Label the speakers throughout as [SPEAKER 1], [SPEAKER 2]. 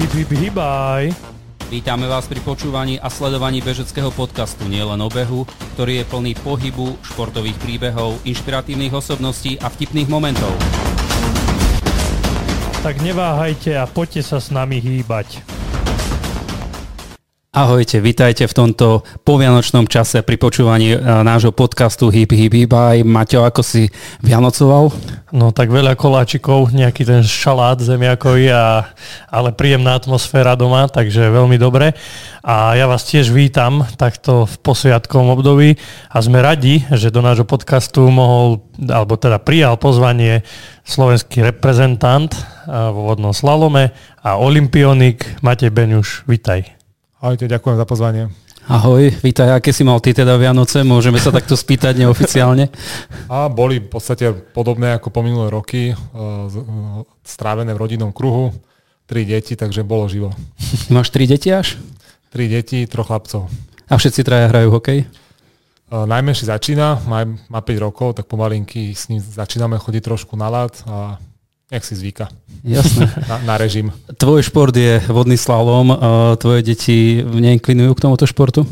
[SPEAKER 1] Hibaj.
[SPEAKER 2] Vítame vás pri počúvaní a sledovaní bežeckého podcastu Nielen o behu, ktorý je plný pohybu, športových príbehov, inšpiratívnych osobností a vtipných momentov.
[SPEAKER 1] Tak neváhajte a poďte sa s nami hýbať.
[SPEAKER 2] Ahojte, vitajte v tomto povianočnom čase pri počúvaní nášho podcastu Hibaj. Maťo, ako si vianocoval?
[SPEAKER 1] No tak veľa koláčikov, nejaký ten šalát zemiakový, ale príjemná atmosféra doma, takže veľmi dobre. A ja vás tiež vítam takto v posviatkovom období a sme radi, že do nášho podcastu prijal pozvanie slovenský reprezentant vo vodnom slalome a olympionik Matej Beňuš. Vitaj.
[SPEAKER 3] Ahojte, ďakujem za pozvanie.
[SPEAKER 2] Ahoj, vítaj, aké si mal ty teda Vianoce? Môžeme sa takto spýtať neoficiálne?
[SPEAKER 3] A boli v podstate podobné ako po minulé roky, strávené v rodinnom kruhu, 3 deti, takže bolo živo.
[SPEAKER 2] Máš 3 deti až?
[SPEAKER 3] 3 deti, 3 chlapcov.
[SPEAKER 2] A všetci traja hrajú hokej?
[SPEAKER 3] Najmenší začína, má 5 rokov, tak pomalinky s ním začíname chodiť trošku na ľad a nech si zvyka.
[SPEAKER 2] Jasné.
[SPEAKER 3] Na režim.
[SPEAKER 2] Tvoj šport je vodný slalom. Tvoje deti neinklinujú k tomuto športu?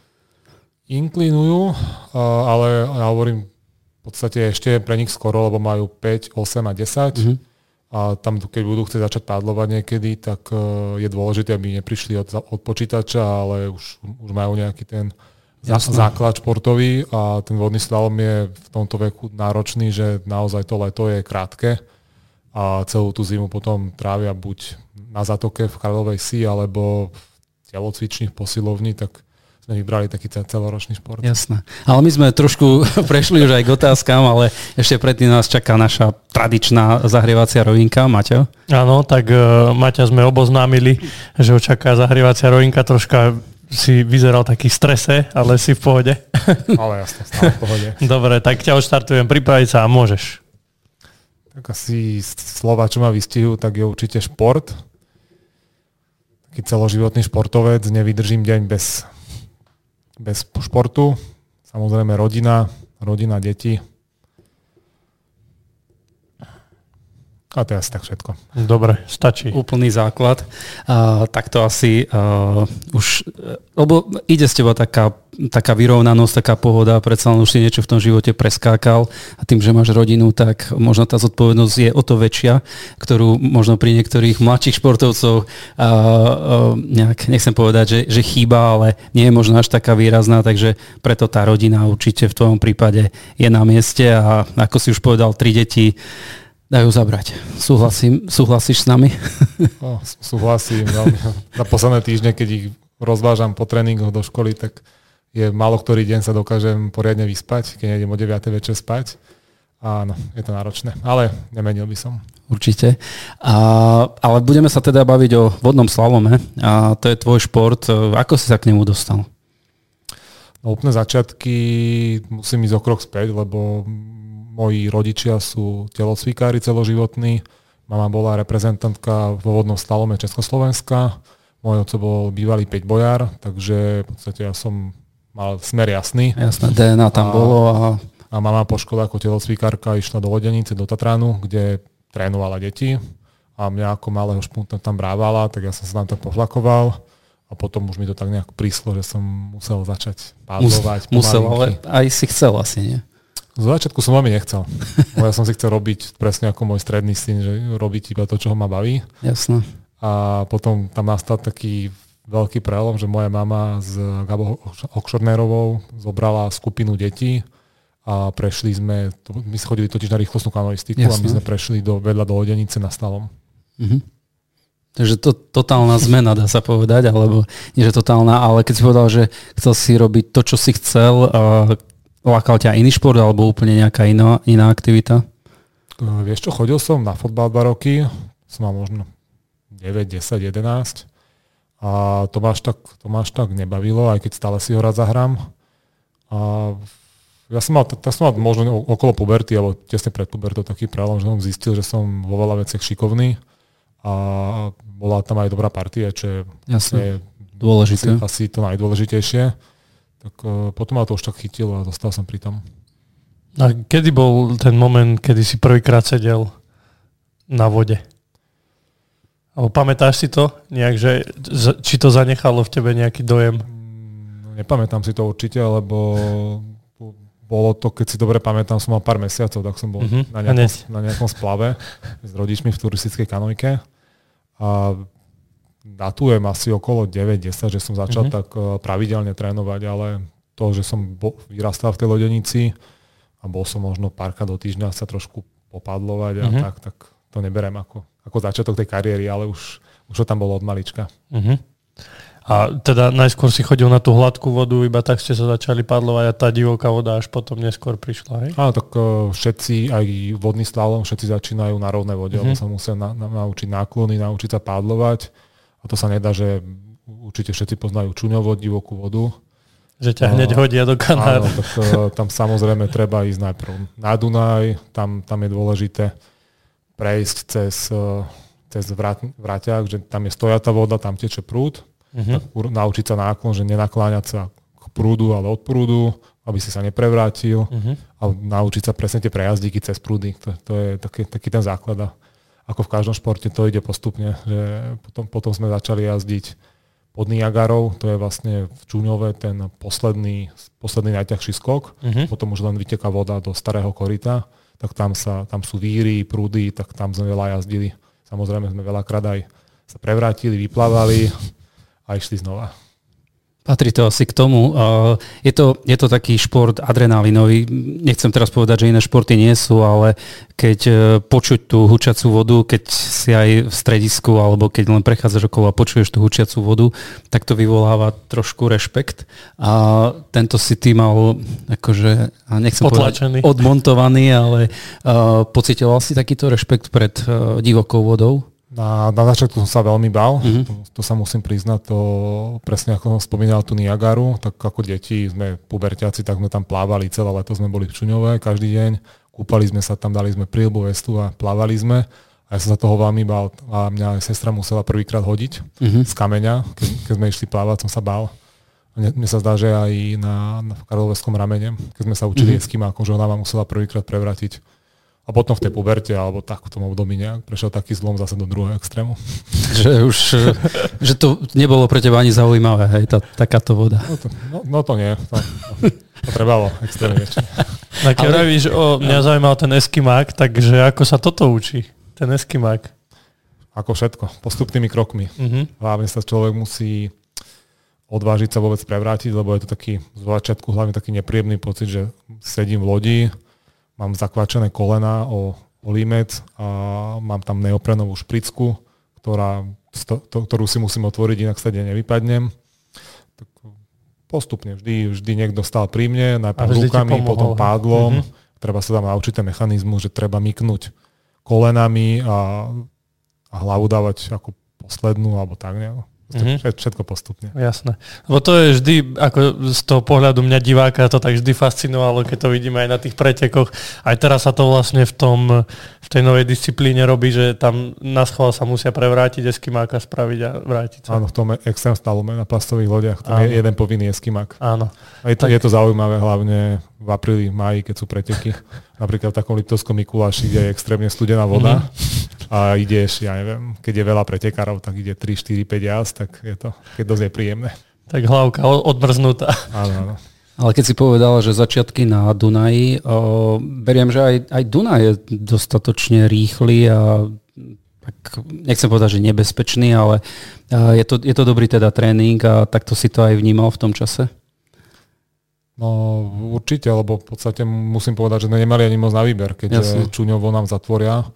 [SPEAKER 3] Inklinujú, ale ja hovorím, v podstate ešte pre nich skoro, lebo majú 5, 8 a 10. Mm-hmm. A tam, keď budú chcieť začať pádlovať niekedy, tak je dôležité, aby neprišli od počítača, ale už majú nejaký ten základ športový a ten vodný slalom je v tomto veku náročný, že naozaj to leto je krátke. A celú tú zimu potom trávia buď na zatoke v Karlovej Si, alebo v telocvični, v posilovni, tak sme vybrali taký celoročný šport.
[SPEAKER 2] Jasné. Ale my sme trošku prešli už aj k otázkam, ale ešte predtým nás čaká naša tradičná zahrievacia rovinka. Maťo?
[SPEAKER 1] Áno, tak Maťa sme oboznámili, že ho čaká zahrievacia rovinka. Troška si vyzeral taký strese, ale si v pohode.
[SPEAKER 3] Ale jasne, stále v pohode.
[SPEAKER 1] Dobre, tak ťa odštartujem, pripraviť sa a môžeš.
[SPEAKER 3] Tak asi slova, čo ma vystihujú, tak je určite šport. Taký celoživotný športovec, nevydržím deň bez športu. Samozrejme rodina, deti. A to je asi tak všetko.
[SPEAKER 1] Dobre, stačí.
[SPEAKER 2] Úplný základ. Tak to asi už... Lebo ide z teba taká vyrovnanosť, taká pohoda, predsa len už si niečo v tom živote preskákal a tým, že máš rodinu, tak možno tá zodpovednosť je o to väčšia, ktorú možno pri niektorých mladších športovcov nejak, nechcem povedať, že chýba, ale nie je možno až taká výrazná, takže preto tá rodina určite v tvojom prípade je na mieste a ako si už povedal, 3 deti dajú zabrať. Súhlasíš s nami?
[SPEAKER 3] Súhlasím. Na posledné týždne, keď ich rozvážam po tréningoch do školy, tak je málo ktorý deň sa dokážem poriadne vyspať, keď nejdem o 9. večer spať. Áno, je to náročné, ale nemenil by som.
[SPEAKER 2] Určite. Ale budeme sa teda baviť o vodnom slalome. A to je tvoj šport. Ako si sa k nemu dostal?
[SPEAKER 3] No, úplne začiatky musím ísť o krok späť, lebo moji rodičia sú telocvikári celoživotní. Mama bola reprezentantka vo vodnom slalome Československa. Môj otec bol bývalý 5 bojár, takže v podstate ja som mal smer jasný.
[SPEAKER 2] Jasné, DNA tam bolo.
[SPEAKER 3] A mama po škole ako telocvikárka išla do Lodenice, do Tatránu, kde trénovala deti. A mňa ako malého špuntna tam brávala, tak ja som sa tam tak poflakoval. A potom už mi to tak nejak príslo, že som musel začať pádlovať.
[SPEAKER 2] Musel, ale aj si chcel asi, nie?
[SPEAKER 3] Z začiatku som veľmi nechcel. Ja som si chcel robiť presne ako môj stredný syn, že robiť iba to, čo ho ma baví.
[SPEAKER 2] Jasné.
[SPEAKER 3] A potom tam nastal taký veľký prelom, že moja mama s Gabou Okšornérovou zobrala skupinu detí a prešli sme, my chodili totiž na rýchlostnú kanoistiku. Jasné. A my sme prešli vedľa do Lodenice na slalom.
[SPEAKER 2] Mhm. Takže to totálna zmena, dá sa povedať, alebo nie že totálna, ale keď si povedal, že chcel si robiť to, čo si chcel, lákal ťa iný šport alebo úplne nejaká iná aktivita?
[SPEAKER 3] Vieš čo, chodil som na fotbal 2 roky, som mal možno 9, 10, 11 a to ma až tak nebavilo, aj keď stále si ho rád zahrám. A ja som mal možno okolo puberty, alebo tesne pred pubertou taký prelom, že som zistil, že som vo veľa veciach šikovný a bola tam aj dobrá partia, čo je
[SPEAKER 2] dôležité.
[SPEAKER 3] Asi to najdôležitejšie. Tak potom ma to už tak chytilo a zostal som pri tom.
[SPEAKER 1] A kedy bol ten moment, kedy si prvýkrát sedel na vode? Alebo pamätáš si to nejak, že či to zanechalo v tebe nejaký dojem?
[SPEAKER 3] Nepamätám si to určite, lebo bolo to, keď si dobre pamätám, som mal pár mesiacov, tak som bol na nejakom splave s rodičmi v turistickej kanojke a datujem asi okolo 9-10, že som začal tak pravidelne trénovať, ale to, že som vyrastal v tej lodenici a bol som možno párkrát do týždňa sa trošku popadlovať a tak to neberiem ako začiatok tej kariéry, ale už to tam bolo od malička.
[SPEAKER 1] A teda najskôr si chodil na tú hladkú vodu, iba tak ste sa začali padlovať a tá divoká voda až potom neskôr prišla, hej?
[SPEAKER 3] Áno, tak všetci, aj vodný slalom, všetci začínajú na rovnej vode, lebo sa musia naučiť náklony, naučiť sa padlovať a to sa nedá, že určite všetci poznajú čuňovod, divokú vodu.
[SPEAKER 1] Že ťa hneď hodia do kanára.
[SPEAKER 3] Áno, tak tam samozrejme treba ísť najprv na Dunaj, tam je dôležité prejsť cez vraťák, že tam je stojatá voda, tam teče prúd, tak naučiť sa náklon, že nenakláňať sa k prúdu, ale od prúdu, aby si sa neprevrátil a naučiť sa presne tie prejazdíky cez prúdy. To je taký ten základ. A ako v každom športe to ide postupne, že potom sme začali jazdiť pod Niagarou, to je vlastne v Čuňove ten posledný najťažší skok, potom už len vyteká voda do starého koryta, tak tam sú víry, prúdy, tak tam sme veľa jazdili. Samozrejme sme veľakrát aj sa prevrátili, vyplávali a išli znova.
[SPEAKER 2] Patrí to asi k tomu. Je to taký šport adrenalinový. Nechcem teraz povedať, že iné športy nie sú, ale keď počuť tú hučacú vodu, keď si aj v stredisku alebo keď len prechádzaš okolo a počuješ tú hučiacú vodu, tak to vyvoláva trošku rešpekt. A tento si ty mal akože, nechcem
[SPEAKER 1] potlačený,
[SPEAKER 2] povedať odmontovaný, ale pocitoval si takýto rešpekt pred divokou vodou?
[SPEAKER 3] Na začiatku som sa veľmi bál, to sa musím priznať, to presne ako som spomínal tú Niagaru, tak ako deti sme puberťáci, tak sme tam plávali, celé leto sme boli v Čuňove každý deň, kúpali sme sa tam, dali sme príľbu, vestu a plávali sme a ja som sa toho veľmi bál a mňa sestra musela prvýkrát hodiť z kameňa, keď sme išli plávať, som sa bál. Mne sa zdá, že aj na Karloveskom ramene, keď sme sa učili eskimákom, že ona ma musela prvýkrát prevrátiť. A potom v tej puberte, alebo tak v tom období nejak prešiel taký zlom zase do druhého extrému.
[SPEAKER 2] Že to nebolo pre teba ani zaujímavé, hej, takáto voda.
[SPEAKER 3] No to nie. To trebalo extrémne niečo.
[SPEAKER 1] Tak keď vravíš, mňa zaujímal ten eskimák, takže ako sa toto učí, ten eskimák?
[SPEAKER 3] Ako všetko, postupnými krokmi. Hlavne sa človek musí odvážiť sa vôbec prevrátiť, lebo je to taký z začiatku hlavne taký nepríjemný pocit, že sedím v lodi, mám zakvačené kolena o límec a mám tam neoprenovú špricku, ktorú si musím otvoriť, inak sa nevypadnem. Tak postupne, vždy niekto stál pri mne, najprv rukami, potom pádlom. Treba sa tam naučiť ten mechanizmus, že treba myknúť kolenami a hlavu dávať ako poslednú, alebo tak nejak. Všetko postupne.
[SPEAKER 1] Jasné. Lebo to je vždy, ako z toho pohľadu mňa diváka, to tak vždy fascinovalo, keď to vidíme aj na tých pretekoch. Aj teraz sa to vlastne v tej novej disciplíne robí, že tam na schvál sa musia prevrátiť, eskimáka spraviť a vrátiť sa.
[SPEAKER 3] Áno, v tom extrém slalome na plastových lodiach, tam je jeden povinný eskimák.
[SPEAKER 1] Áno.
[SPEAKER 3] A je to zaujímavé, hlavne v apríli, máji, keď sú preteky. Napríklad v takom Liptovskom Mikuláši, kde je extrémne studená voda. A ideš, ja neviem, keď je veľa pretekárov, tak ide 3, 4, 5 jazd, tak je to dosť nepríjemné.
[SPEAKER 1] Tak hlavka odmrznutá.
[SPEAKER 3] Áno.
[SPEAKER 2] Ale keď si povedal, že začiatky na Dunaji, beriem, že aj Dunaj je dostatočne rýchly a tak, nechcem povedať, že nebezpečný, ale je to dobrý teda tréning a takto si to aj vnímal v tom čase?
[SPEAKER 3] No určite, lebo v podstate musím povedať, že nemali ani moc na výber, keď Čuňovo nám zatvoria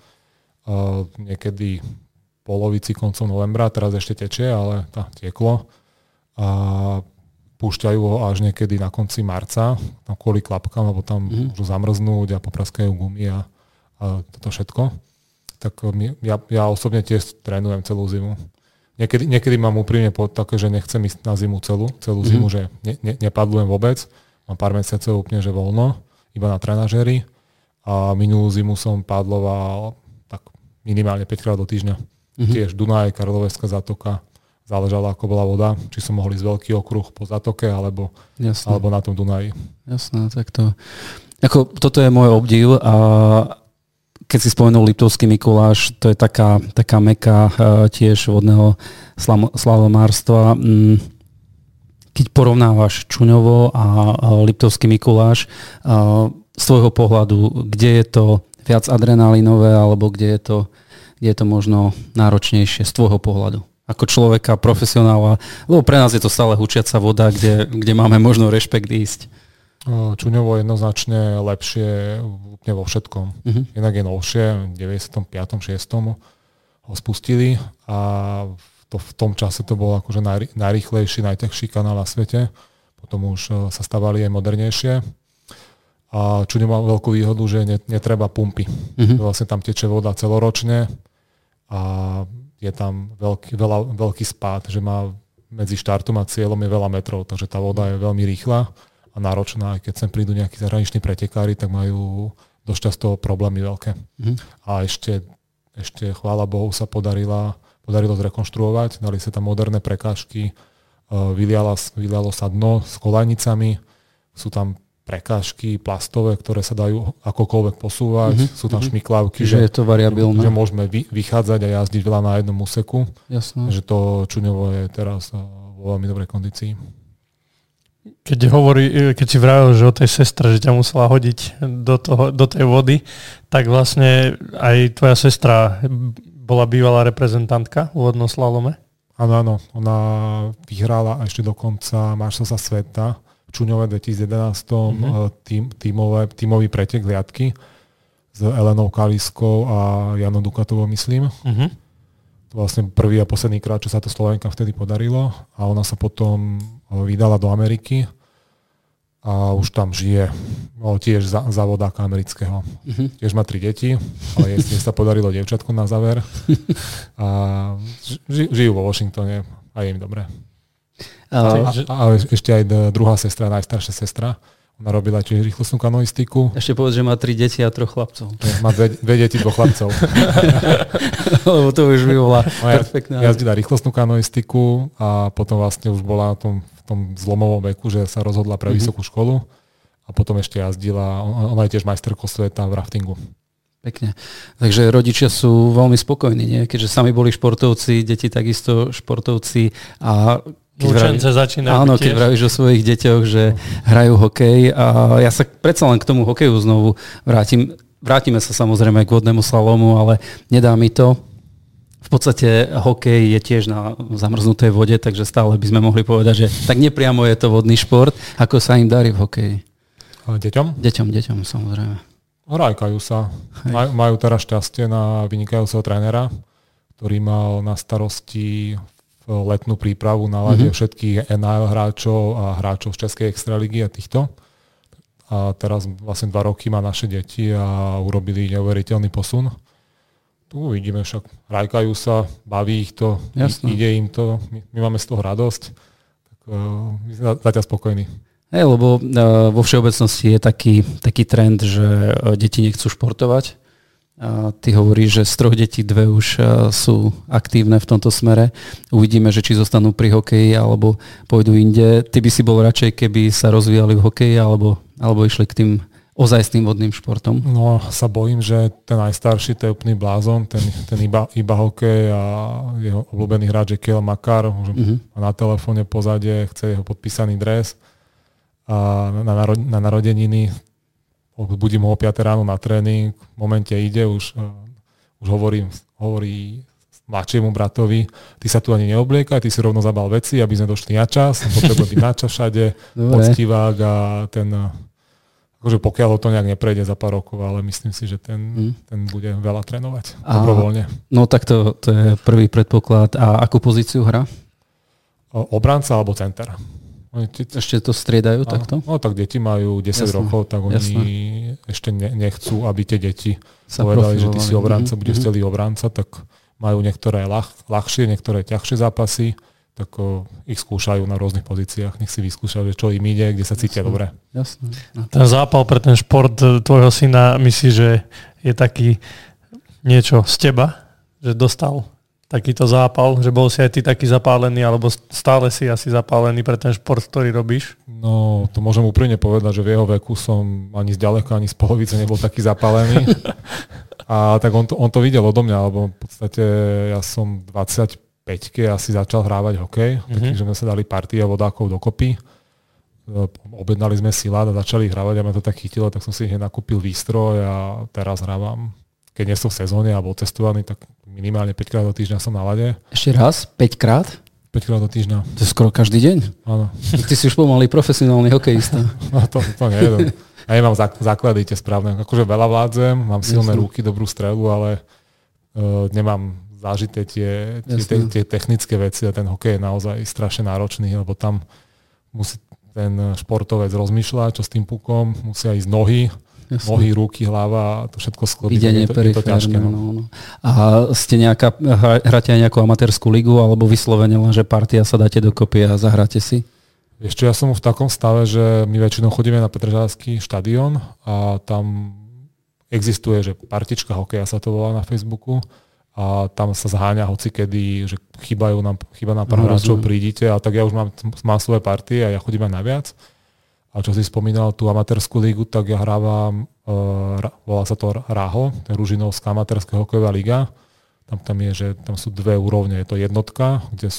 [SPEAKER 3] niekedy polovici, koncom novembra, teraz ešte tečie, ale tieklo. A púšťajú ho až niekedy na konci marca, tam kvôli klapkám, lebo tam môžu zamrznúť a popraskajú gumy a toto všetko. Tak ja osobne tiež trénujem celú zimu. Niekedy mám úprimne také, že nechcem ísť na zimu celú zimu, že nepadlujem vôbec. Mám pár mesiacov úplne, že voľno, iba na trenažéri. A minulú zimu som padloval minimálne 5 krát do týždňa. Tiež Dunaj, Karloveská zátoka, záležalo ako bola voda, či som mohol ísť veľký okruh po zátoke, alebo na tom Dunaji.
[SPEAKER 2] Jasné, tak to... Toto je môj obdiv a keď si spomenul Liptovský Mikuláš, to je taká meka tiež vodného slalomárstva. Keď porovnávaš Čuňovo a Liptovský Mikuláš, z tvojho pohľadu, kde je to viac adrenalinové, alebo kde je to možno náročnejšie z tvojho pohľadu? Ako človeka, profesionála, lebo pre nás je to stále hučiaca voda, kde máme možno rešpekt ísť.
[SPEAKER 3] Čuňovo je jednoznačne lepšie úplne vo všetkom. Inak je novšie, v 95. 6. ho spustili a v tom čase to bol akože najrýchlejší, najťažší kanál na svete. Potom už sa stavali aj modernejšie. A Čuňov má veľkú výhodu, že netreba pumpy. Vlastne tam teče voda celoročne a je tam veľký spád, že má medzi štartom a cieľom je veľa metrov, takže tá voda je veľmi rýchla a náročná. Aj keď sem prídu nejakí zahraniční pretekári, tak majú dosť často problémy veľké. A ešte chvála Bohu sa podarilo zrekonštruovať, dali sa tam moderné prekážky, vylialo sa dno s kolajnicami, sú tam prekážky plastové, ktoré sa dajú akokoľvek posúvať, sú tam šmiklavky,
[SPEAKER 2] že je to variabilné.
[SPEAKER 3] Že môžeme vychádzať a jazdiť veľa na jednom úseku.
[SPEAKER 2] Jasné.
[SPEAKER 3] Že to Čuňovo je teraz vo veľmi dobrej kondícii.
[SPEAKER 1] Keď si vravel, že o tej sestre, že ťa musela hodiť do tej vody, tak vlastne aj tvoja sestra bola bývalá reprezentantka v vodnom slalome?
[SPEAKER 3] Áno, ona vyhrala ešte dokonca majstrovstvá sveta v Čuňove 2011 tímový pretek hliadky s Elenou Kaliskou a Janou Dukatovou, myslím. To vlastne prvý a posledný krát, čo sa to Slovenkám vtedy podarilo a ona sa potom vydala do Ameriky a už tam žije. Tiež závodáka amerického. Tiež má 3 deti, ale jej sa podarilo dievčatko na záver. A žijú vo Washingtone a je im dobre. A ešte aj druhá sestra, najstaršia sestra, ona robila tiež rýchlostnú kanoistiku.
[SPEAKER 2] Ešte povedz, že má 3 deti a 3 chlapcov.
[SPEAKER 3] Má 2 deti, 2 chlapcov.
[SPEAKER 2] Lebo to už by bola perfektná.
[SPEAKER 3] Jazdila rýchlostnú kanoistiku a potom vlastne už bola v tom zlomovom veku, že sa rozhodla pre vysokú školu a potom ešte jazdila, ona je tiež majsterkou sveta v raftingu.
[SPEAKER 2] Pekne. Takže rodičia sú veľmi spokojní, nie? Keďže sami boli športovci, deti takisto športovci a keď vravíš o svojich deťoch, že hrajú hokej a ja sa predsa len k tomu hokeju znovu vrátim. Vrátime sa samozrejme k vodnému slalomu, ale nedá mi to. V podstate hokej je tiež na zamrznutej vode, takže stále by sme mohli povedať, že tak nepriamo je to vodný šport. Ako sa im darí v hokeji?
[SPEAKER 3] Deťom?
[SPEAKER 2] Deťom, samozrejme.
[SPEAKER 3] Hrajkajú sa. Majú teraz šťastie na vynikajúceho trénera, ktorý mal na starosti letnú prípravu na ľade všetkých NHL hráčov a hráčov z Českej extraligy a týchto. A teraz vlastne 2 roky má naše deti a urobili neuveriteľný posun. Tu uvidíme, však hrajkajú sa, baví ich to, ide im to, my máme z toho radosť. Tak my sme zatiaľ spokojní.
[SPEAKER 2] Lebo vo všeobecnosti je taký trend, že deti nechcú športovať. A ty hovoríš, že z 3 detí 2 už sú aktívne v tomto smere. Uvidíme, že či zostanú pri hokeji alebo pôjdu inde. Ty by si bol radšej, keby sa rozvíjali v hokeji alebo išli k tým ozajstným vodným športom?
[SPEAKER 3] No, sa bojím, že ten najstarší, to je úplný blázon, ten iba hokej a jeho obľúbený hráč je Kiel Makar, má na telefóne pozadie, chce jeho podpísaný dres a na narodeniny budím ho o 5 ráno na tréning, v momente ide, už hovorí mladšiemu bratovi, ty sa tu ani neobliekaj, ty si rovno zabal veci, aby sme došli na čas, potrebujem byť na čas všade, poctivák a akože pokiaľ to nejak neprejde za pár rokov, ale myslím si, že ten bude veľa trénovať dobrovoľne.
[SPEAKER 2] No tak to je prvý predpoklad. A akú pozíciu hrá?
[SPEAKER 3] Obranca alebo center.
[SPEAKER 2] Ešte to striedajú takto?
[SPEAKER 3] No tak deti majú 10 rokov, tak oni ešte nechcú, aby tie deti povedali, že ty si obranca, budeš celý obranca, tak majú niektoré ľahšie, niektoré ťažšie zápasy, tak ich skúšajú na rôznych pozíciách, nech si vyskúšajú, čo im ide, kde sa cítia dobre.
[SPEAKER 2] Jasné.
[SPEAKER 1] Ten zápal pre ten šport tvojho syna, myslíš, že je taký niečo z teba, že dostal takýto zápal, že bol si aj ty taký zapálený, alebo stále si asi zapálený pre ten šport, ktorý robíš?
[SPEAKER 3] No, to môžem úprimne povedať, že v jeho veku som ani zďaleka, ani z polovice nebol taký zapálený. A tak on to videl odo mňa, lebo v podstate ja som 25-ke asi začal hrávať hokej, takže sme sa dali partia vodákov dokopy. Objednali sme si ľad a začali hravať a ma to tak chytilo, tak som si hneď nakúpil výstroj a teraz hrávam. Keď nie som v sezóne alebo cestovaný, tak minimálne 5 krát do týždňa som na ľade.
[SPEAKER 2] Ešte raz? 5 krát?
[SPEAKER 3] 5 krát do týždňa.
[SPEAKER 2] To je skoro každý deň?
[SPEAKER 3] Áno.
[SPEAKER 2] Ty si už pomaly profesionálny hokejista.
[SPEAKER 3] No to neviem. Ja nemám základy tie správne. Akože veľa vládzem, mám silné ruky, dobrú strelu, ale nemám zážité tie technické veci a ten hokej je naozaj strašne náročný, lebo tam musí ten športovec rozmýšľa, čo s tým pukom, musia ísť nohy, ruky, hlava a to všetko sklobiť.
[SPEAKER 2] Videnie
[SPEAKER 3] je to ťažké. No.
[SPEAKER 2] A hráte aj nejakú amatérskú ligu alebo vyslovene len, že partia sa dáte dokopy a zahráte si?
[SPEAKER 3] Ešte ja som v takom stave, že my väčšinou chodíme na Petržalský štadión a tam existuje, že partička hokeja sa to volá na Facebooku a tam sa zháňa hocikedy, že chýba nám pár hráčov, prídite a tak ja už mám svoje partie a ja chodím aj naviac. A čo si spomínal tú amatérskú lígu, tak ja hrávam, volá sa to RAHO, to je Ružinovská amatérska hokejová liga. Tam sú dve úrovne, je to jednotka, kde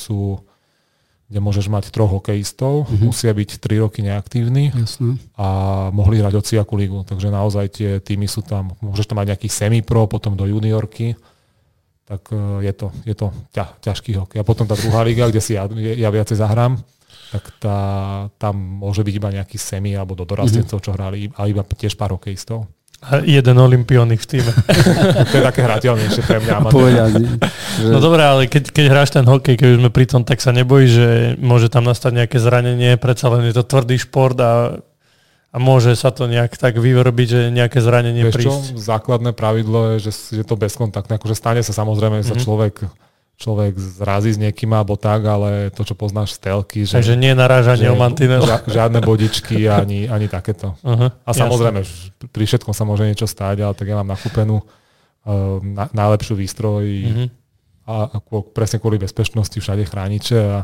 [SPEAKER 3] môžeš mať 3 hokejistov, musia byť 3 roky neaktívni a mohli hrať hociakú ligu. Takže naozaj tie týmy sú tam, môžeš tam mať nejaký semi-pro, potom do juniorky. Tak je to ťažký hokej. A potom tá druhá liga, kde si ja viacej zahrám, tak tam môže byť iba nejaký semi alebo do dorastencov, čo hrali, a iba tiež pár hokejistov.
[SPEAKER 1] A jeden olympionik v týme.
[SPEAKER 3] To je také hrateľnejšie pre mňa.
[SPEAKER 1] No dobré, ale keď hráš ten hokej, keď už sme pri tom, tak sa nebojíš, že môže tam nastať nejaké zranenie, predsa len je to tvrdý šport a môže sa to nejak tak vyrobiť, že nejaké zranenie prísť.
[SPEAKER 3] Základné pravidlo je, že to bezkontaktné. Akože stane sa samozrejme, že sa človek zrazí s niekým alebo tak, ale to, čo poznáš z telky,
[SPEAKER 1] takže nie narážanie o mantinel.
[SPEAKER 3] Žiadne bodičky ani takéto. A samozrejme, pri všetkom sa môže niečo stáť, ale tak ja mám nakúpenú najlepšiu výstroj a presne kvôli bezpečnosti všade chrániče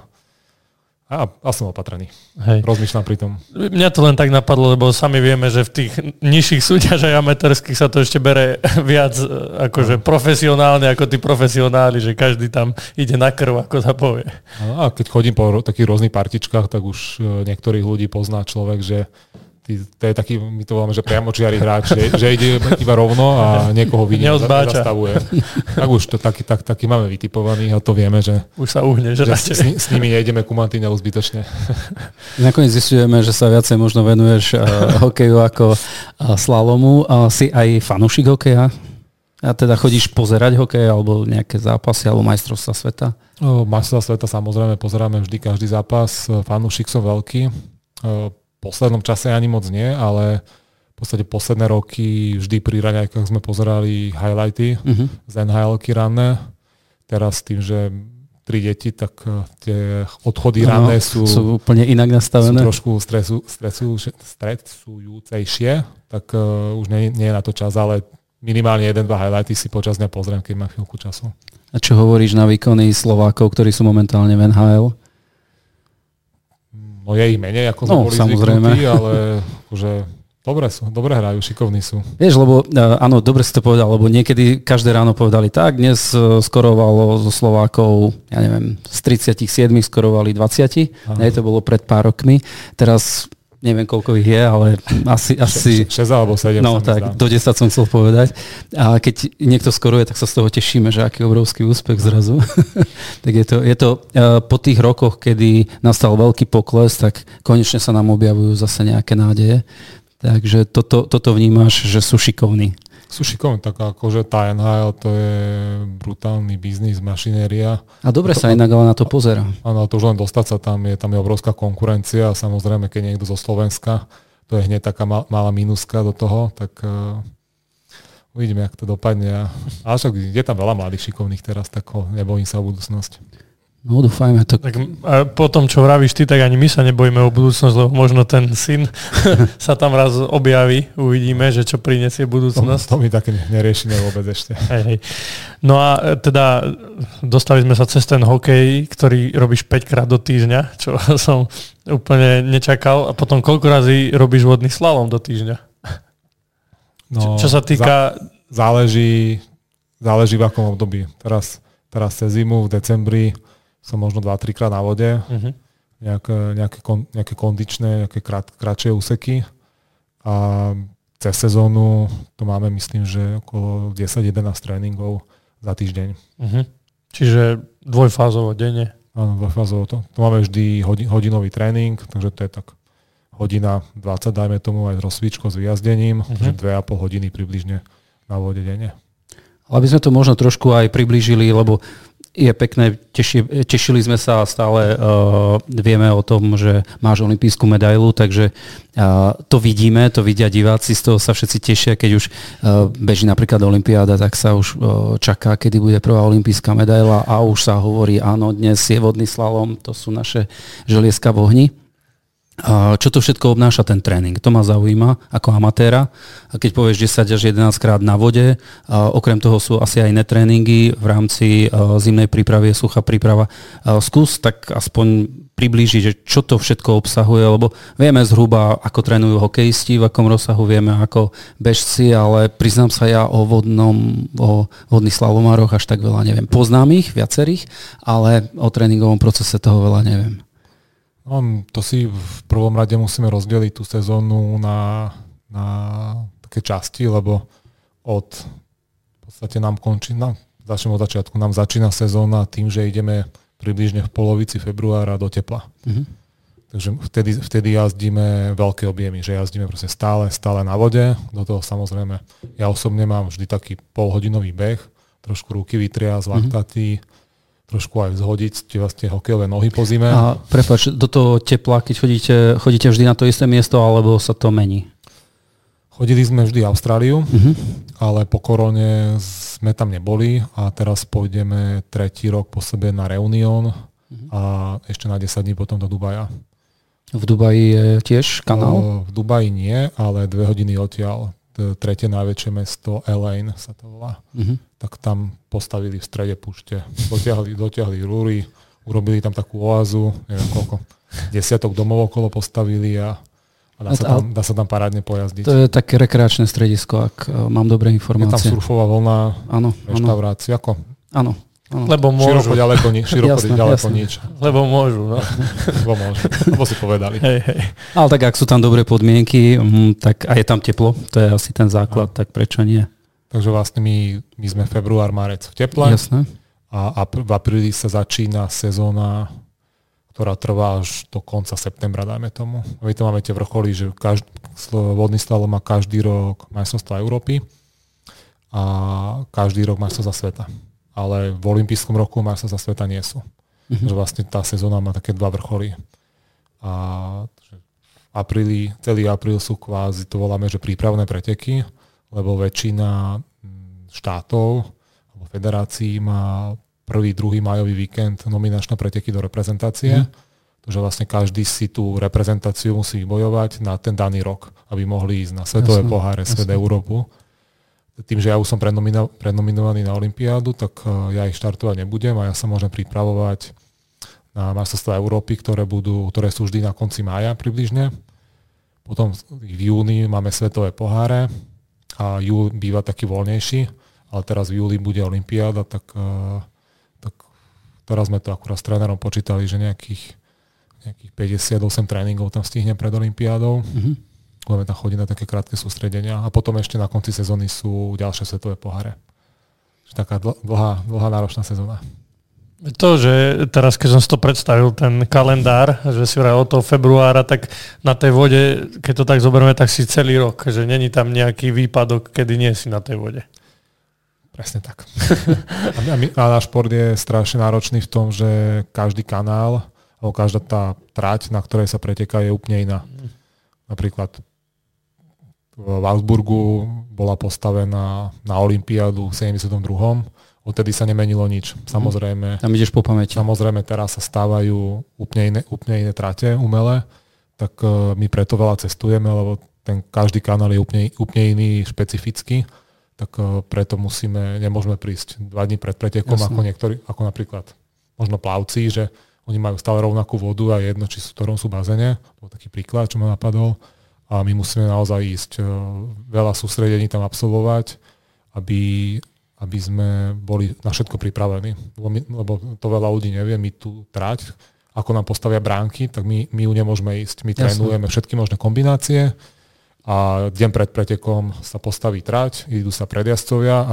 [SPEAKER 3] a som opatrný. Hej. Rozmýšľam pri tom.
[SPEAKER 1] Mňa to len tak napadlo, lebo sami vieme, že v tých nižších súťažach amatérskych sa to ešte bere viac akože profesionálne ako tí profesionáli, že každý tam ide na krv, ako sa povie.
[SPEAKER 3] A keď chodím po takých rôznych partičkách, tak už niektorých ľudí pozná človek, že to je taký, my to voláme, že priamočiary hráč, že ide iba rovno a niekoho vidí, nezastavuje. Tak už to taký máme vytipovaných a to vieme, že
[SPEAKER 1] už sa uhneš, že
[SPEAKER 3] s nimi nejdeme ku mantinelu zbytočne.
[SPEAKER 2] Nakoniec zistujeme, že sa viacej možno venuješ hokeju ako slalomu. Si aj fanúšik hokeja? A teda chodíš pozerať hokej alebo nejaké zápasy alebo majstrovstvá sveta?
[SPEAKER 3] Majstrovstvá sveta samozrejme pozeráme vždy každý zápas. Fanúšik som veľký. V poslednom čase ani moc nie, ale v podstate posledné roky vždy pri raňajkách sme pozerali highlighty z NHL-ky ranné. Teraz tým, že 3 deti, tak tie odchody ranné sú
[SPEAKER 2] úplne inak nastavené.
[SPEAKER 3] Sú trošku stresujúcejšie, tak už nie je na to čas, ale minimálne 1-2 highlighty si počas dňa pozriem, keď mám chvíľku času.
[SPEAKER 2] A čo hovoríš na výkony Slovákov, ktorí sú momentálne v NHL?
[SPEAKER 3] No je ich menej, ako sme boli zvyknutí, ale akože dobre hrajú, šikovní sú.
[SPEAKER 2] Vieš, lebo áno, dobre si to povedal, lebo niekedy každé ráno povedali tak, dnes skorovalo zo Slovákov, ja neviem, z 37 skorovali 20, ne, to bolo pred pár rokmi, teraz neviem, koľko ich je, ale asi
[SPEAKER 3] 6 alebo 7.
[SPEAKER 2] No tak, do 10 som chcel povedať. A keď niekto skoruje, tak sa z toho tešíme, že aký obrovský úspech zrazu. Tak je to po tých rokoch, kedy nastal veľký pokles, tak konečne sa nám objavujú zase nejaké nádeje. Takže toto vnímaš, že sú šikovní.
[SPEAKER 3] Sú šikovní, tak akože tá NHL to je brutálny biznis, mašinéria.
[SPEAKER 2] A dobre sa inak ale na to pozerá.
[SPEAKER 3] Áno, to už len dostať sa tam je obrovská konkurencia a samozrejme, keď niekto zo Slovenska, to je hneď taká malá mínuska do toho, tak uvidíme, jak to dopadne. A však je tam veľa mladých šikovných teraz, tak nebojím sa o budúcnosť.
[SPEAKER 2] No, dúfajme to.
[SPEAKER 1] Tak a po tom, čo vravíš ty, tak ani my sa nebojíme o budúcnosť, lebo možno ten syn sa tam raz objaví, uvidíme, že čo prinesie budúcnosť.
[SPEAKER 3] To my také neriešime vôbec ešte.
[SPEAKER 1] Hej. No a teda dostali sme sa cez ten hokej, ktorý robíš 5 krát do týždňa, čo som úplne nečakal. A potom koľko razy robíš vodný slalom do týždňa?
[SPEAKER 3] No,
[SPEAKER 1] čo sa týka...
[SPEAKER 3] Záleží v akom období. Teraz cez zimu, v decembri som možno 2-3 krát na vode. Uh-huh. Nejaké kondičné, nejaké kratšie úseky. A cez sezónu to máme, myslím, že okolo 10-11 tréningov za týždeň. Uh-huh.
[SPEAKER 1] Čiže dvojfázovo denne?
[SPEAKER 3] Áno, dvojfázovo to. To máme vždy hodinový tréning, takže to je tak hodina 20, dajme tomu aj s rozcvičkou, s vyjazdením, takže 2,5 hodiny približne na vode denne.
[SPEAKER 2] Ale by sme to možno trošku aj priblížili, lebo je pekné, tešili sme sa a stále vieme o tom, že máš olympijskú medailu, takže to vidíme, to vidia diváci, z toho sa všetci tešia, keď už beží napríklad olympiáda, tak sa už čaká, kedy bude prvá olympijská medaila a už sa hovorí, áno, dnes je vodný slalom, to sú naše želieska v ohni. Čo to všetko obnáša ten tréning? To ma zaujíma ako amatéra. Keď povieš 10 až 11 krát na vode, okrem toho sú asi aj netréningy v rámci zimnej prípravy, suchá príprava. Skús tak aspoň priblížiť, že čo to všetko obsahuje, lebo vieme zhruba, ako trénujú hokejisti, v akom rozsahu vieme ako bežci, ale priznám sa, ja o vodných slalomároch až tak veľa neviem. Poznám ich, viacerých, ale o tréningovom procese toho veľa neviem.
[SPEAKER 3] No, to si v prvom rade musíme rozdeliť tú sezónu na také časti, lebo v podstate nám končí, začneme od začiatku, nám začína sezóna tým, že ideme približne v polovici februára do tepla. Mm-hmm. Takže vtedy jazdíme veľké objemy, že jazdíme proste stále na vode, do toho samozrejme, ja osobne mám vždy taký polhodinový beh, trošku ruky vytriasť, laktatý, trošku aj vzhodiť tie hokejové nohy po zime.
[SPEAKER 2] A prepáč, do toho tepla, keď chodíte vždy na to isté miesto, alebo sa to mení?
[SPEAKER 3] Chodili sme vždy Austráliu, ale po korone sme tam neboli a teraz pôjdeme 3. rok po sebe na Reunion a ešte na 10 dní potom do Dubaja.
[SPEAKER 2] V Dubaji je tiež kanál?
[SPEAKER 3] V Dubaji nie, ale 2 hodiny odtiaľ. Tretie najväčšie mesto, Elaine sa to volá. Tak tam postavili v strede púšte. Dotiahli rúry, urobili tam takú oázu, neviem koľko, desiatok domov okolo postavili a dá sa tam parádne pojazdiť. To
[SPEAKER 2] je také rekreačné stredisko, ak mám dobré informácie.
[SPEAKER 3] Je tam surfová vlna, reštaurácia.
[SPEAKER 2] Áno.
[SPEAKER 3] Lebo môžu. Široko ďaleko nič.
[SPEAKER 1] Lebo môžu. No.
[SPEAKER 3] Lebo si povedali.
[SPEAKER 2] Hej. Ale tak ak sú tam dobré podmienky, tak a je tam teplo, to je asi ten základ, tak prečo nie?
[SPEAKER 3] Takže vlastne my sme február, marec v teple.
[SPEAKER 2] Jasné.
[SPEAKER 3] A v apríli sa začína sezóna, ktorá trvá až do konca septembra, dajme tomu. A my to máme tie vrcholy, že vodný slalom má každý rok majstrovstvá Európy a každý rok majstrovstvá sveta. Ale v olympijskom roku majstrovstvá sveta nie sú. Takže vlastne tá sezóna má také 2 vrcholy. A celý apríl sú kvázi, to voláme, že prípravné preteky, lebo väčšina štátov alebo federácií má 1. 2. májový víkend nominačné preteky do reprezentácie. Takže vlastne každý si tú reprezentáciu musí vybojovať na ten daný rok, aby mohli ísť na svetové poháre, svet Európu. Tým, že ja už som prenominovaný na olympiádu, tak ja ich štartovať nebudem a ja sa môžem pripravovať na majstrovstvá Európy, ktoré sú vždy na konci mája približne. Potom v júni máme svetové poháre a júl býva taký voľnejší, ale teraz v júli bude olympiáda, tak teraz sme to akurát s trénerom počítali, že nejakých 58 tréningov tam stihne pred olympiádou. Budeme tam chodiť na také krátke sústredenia a potom ešte na konci sezóny sú ďalšie svetové poháre. Taká dlhá náročná sezóna.
[SPEAKER 1] To, že teraz keď som si to predstavil, ten kalendár, že si vraj od toho februára, tak na tej vode, keď to tak zoberieme, tak si celý rok, že není tam nejaký výpadok, kedy nie si na tej vode.
[SPEAKER 3] Presne tak. A náš šport je strašne náročný v tom, že každý kanál alebo každá tá trať, na ktorej sa preteká, je úplne iná. Napríklad v Augsburgu bola postavená na olympiádu v 72. Odtedy sa nemenilo nič. Samozrejme,
[SPEAKER 2] tam ideš po pamäti.
[SPEAKER 3] Samozrejme, teraz sa stávajú úplne iné trate umelé, tak my preto veľa cestujeme, lebo ten každý kanál je úplne iný, špecifický. tak preto nemôžeme prísť 2 dní pred pretekom, ako napríklad možno plavci, že oni majú stále rovnakú vodu a jedno, či sú v ktorom sú bazéne. To bol taký príklad, čo ma napadol. A my musíme naozaj ísť veľa sústredení tam absolvovať, aby sme boli na všetko pripravení. Lebo to veľa ľudí nevie, my tu trať, ako nám postavia bránky, tak my ju nemôžeme ísť. My trénujeme všetky možné kombinácie a deň pred pretekom sa postaví trať, idú sa predjazdcovia a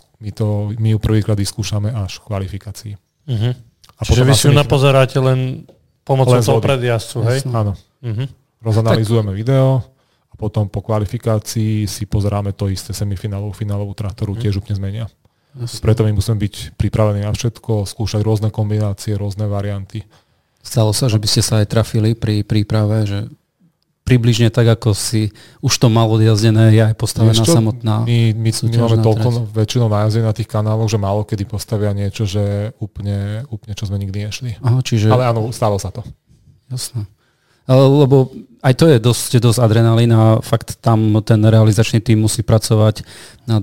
[SPEAKER 3] my ju prvýkrát vyskúšame až v kvalifikácii.
[SPEAKER 1] Uh-huh. Čiže vy si ju napozeráte len pomocou toho predjazdcu, hej?
[SPEAKER 3] Áno. Uh-huh. Rozanalizujeme video a potom po kvalifikácii si pozeráme to isté finálovú trať, ktorú tiež úplne zmenia. Preto my musíme byť pripravení na všetko, skúšať rôzne kombinácie, rôzne varianty.
[SPEAKER 2] Stalo sa, že by ste sa aj trafili pri príprave, že približne tak, ako si už to mal odjazdené, je aj postavená samotná
[SPEAKER 3] My máme toľko väčšinou najazdené na tých kanáloch, že málo kedy postavia niečo, že úplne čo sme nikdy nešli.
[SPEAKER 2] Aha,
[SPEAKER 3] ale áno, stalo sa to.
[SPEAKER 2] Jasné. Lebo aj to je dosť adrenalín a fakt tam ten realizačný tím musí pracovať na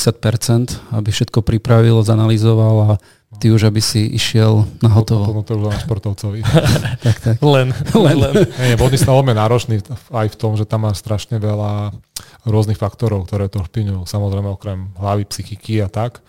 [SPEAKER 2] 250%, aby všetko pripravil, zanalizoval a ty už, aby si išiel na hotovo.
[SPEAKER 3] Potom to už na športovcovi.
[SPEAKER 2] tak.
[SPEAKER 1] Len.
[SPEAKER 3] Vodný stav je náročný aj v tom, že tam má strašne veľa rôznych faktorov, ktoré to ovplyvňujú. Samozrejme okrem hlavy, psychiky a tak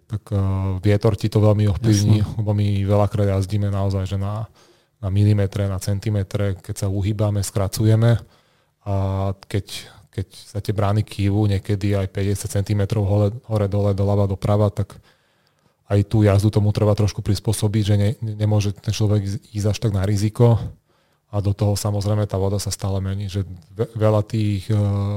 [SPEAKER 3] vietor ti to veľmi ovplyvní, lebo my veľakrát jazdíme naozaj, že na milimetre, na centimetre, keď sa uhýbame, skracujeme a keď sa tie brány kývu, niekedy aj 50 cm hore, dole, doľava, doprava, tak aj tú jazdu tomu treba trošku prispôsobiť, že nemôže ten človek ísť až tak na riziko a do toho samozrejme tá voda sa stále mení, že veľa tých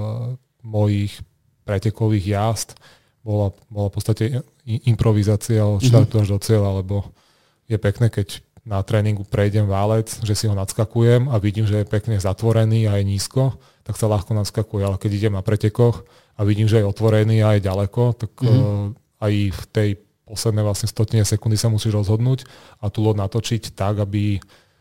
[SPEAKER 3] mojich pretekových jazd bola v podstate improvizácia od štartu až do cieľa, lebo je pekné, keď na tréningu prejdem válec, že si ho nadskakujem a vidím, že je pekne zatvorený a je nízko, tak sa ľahko nadskakuje. Ale keď idem na pretekoch a vidím, že je otvorený a je ďaleko, tak aj v tej poslednej vlastne stotine sekundy sa musíš rozhodnúť a tú loď natočiť tak, aby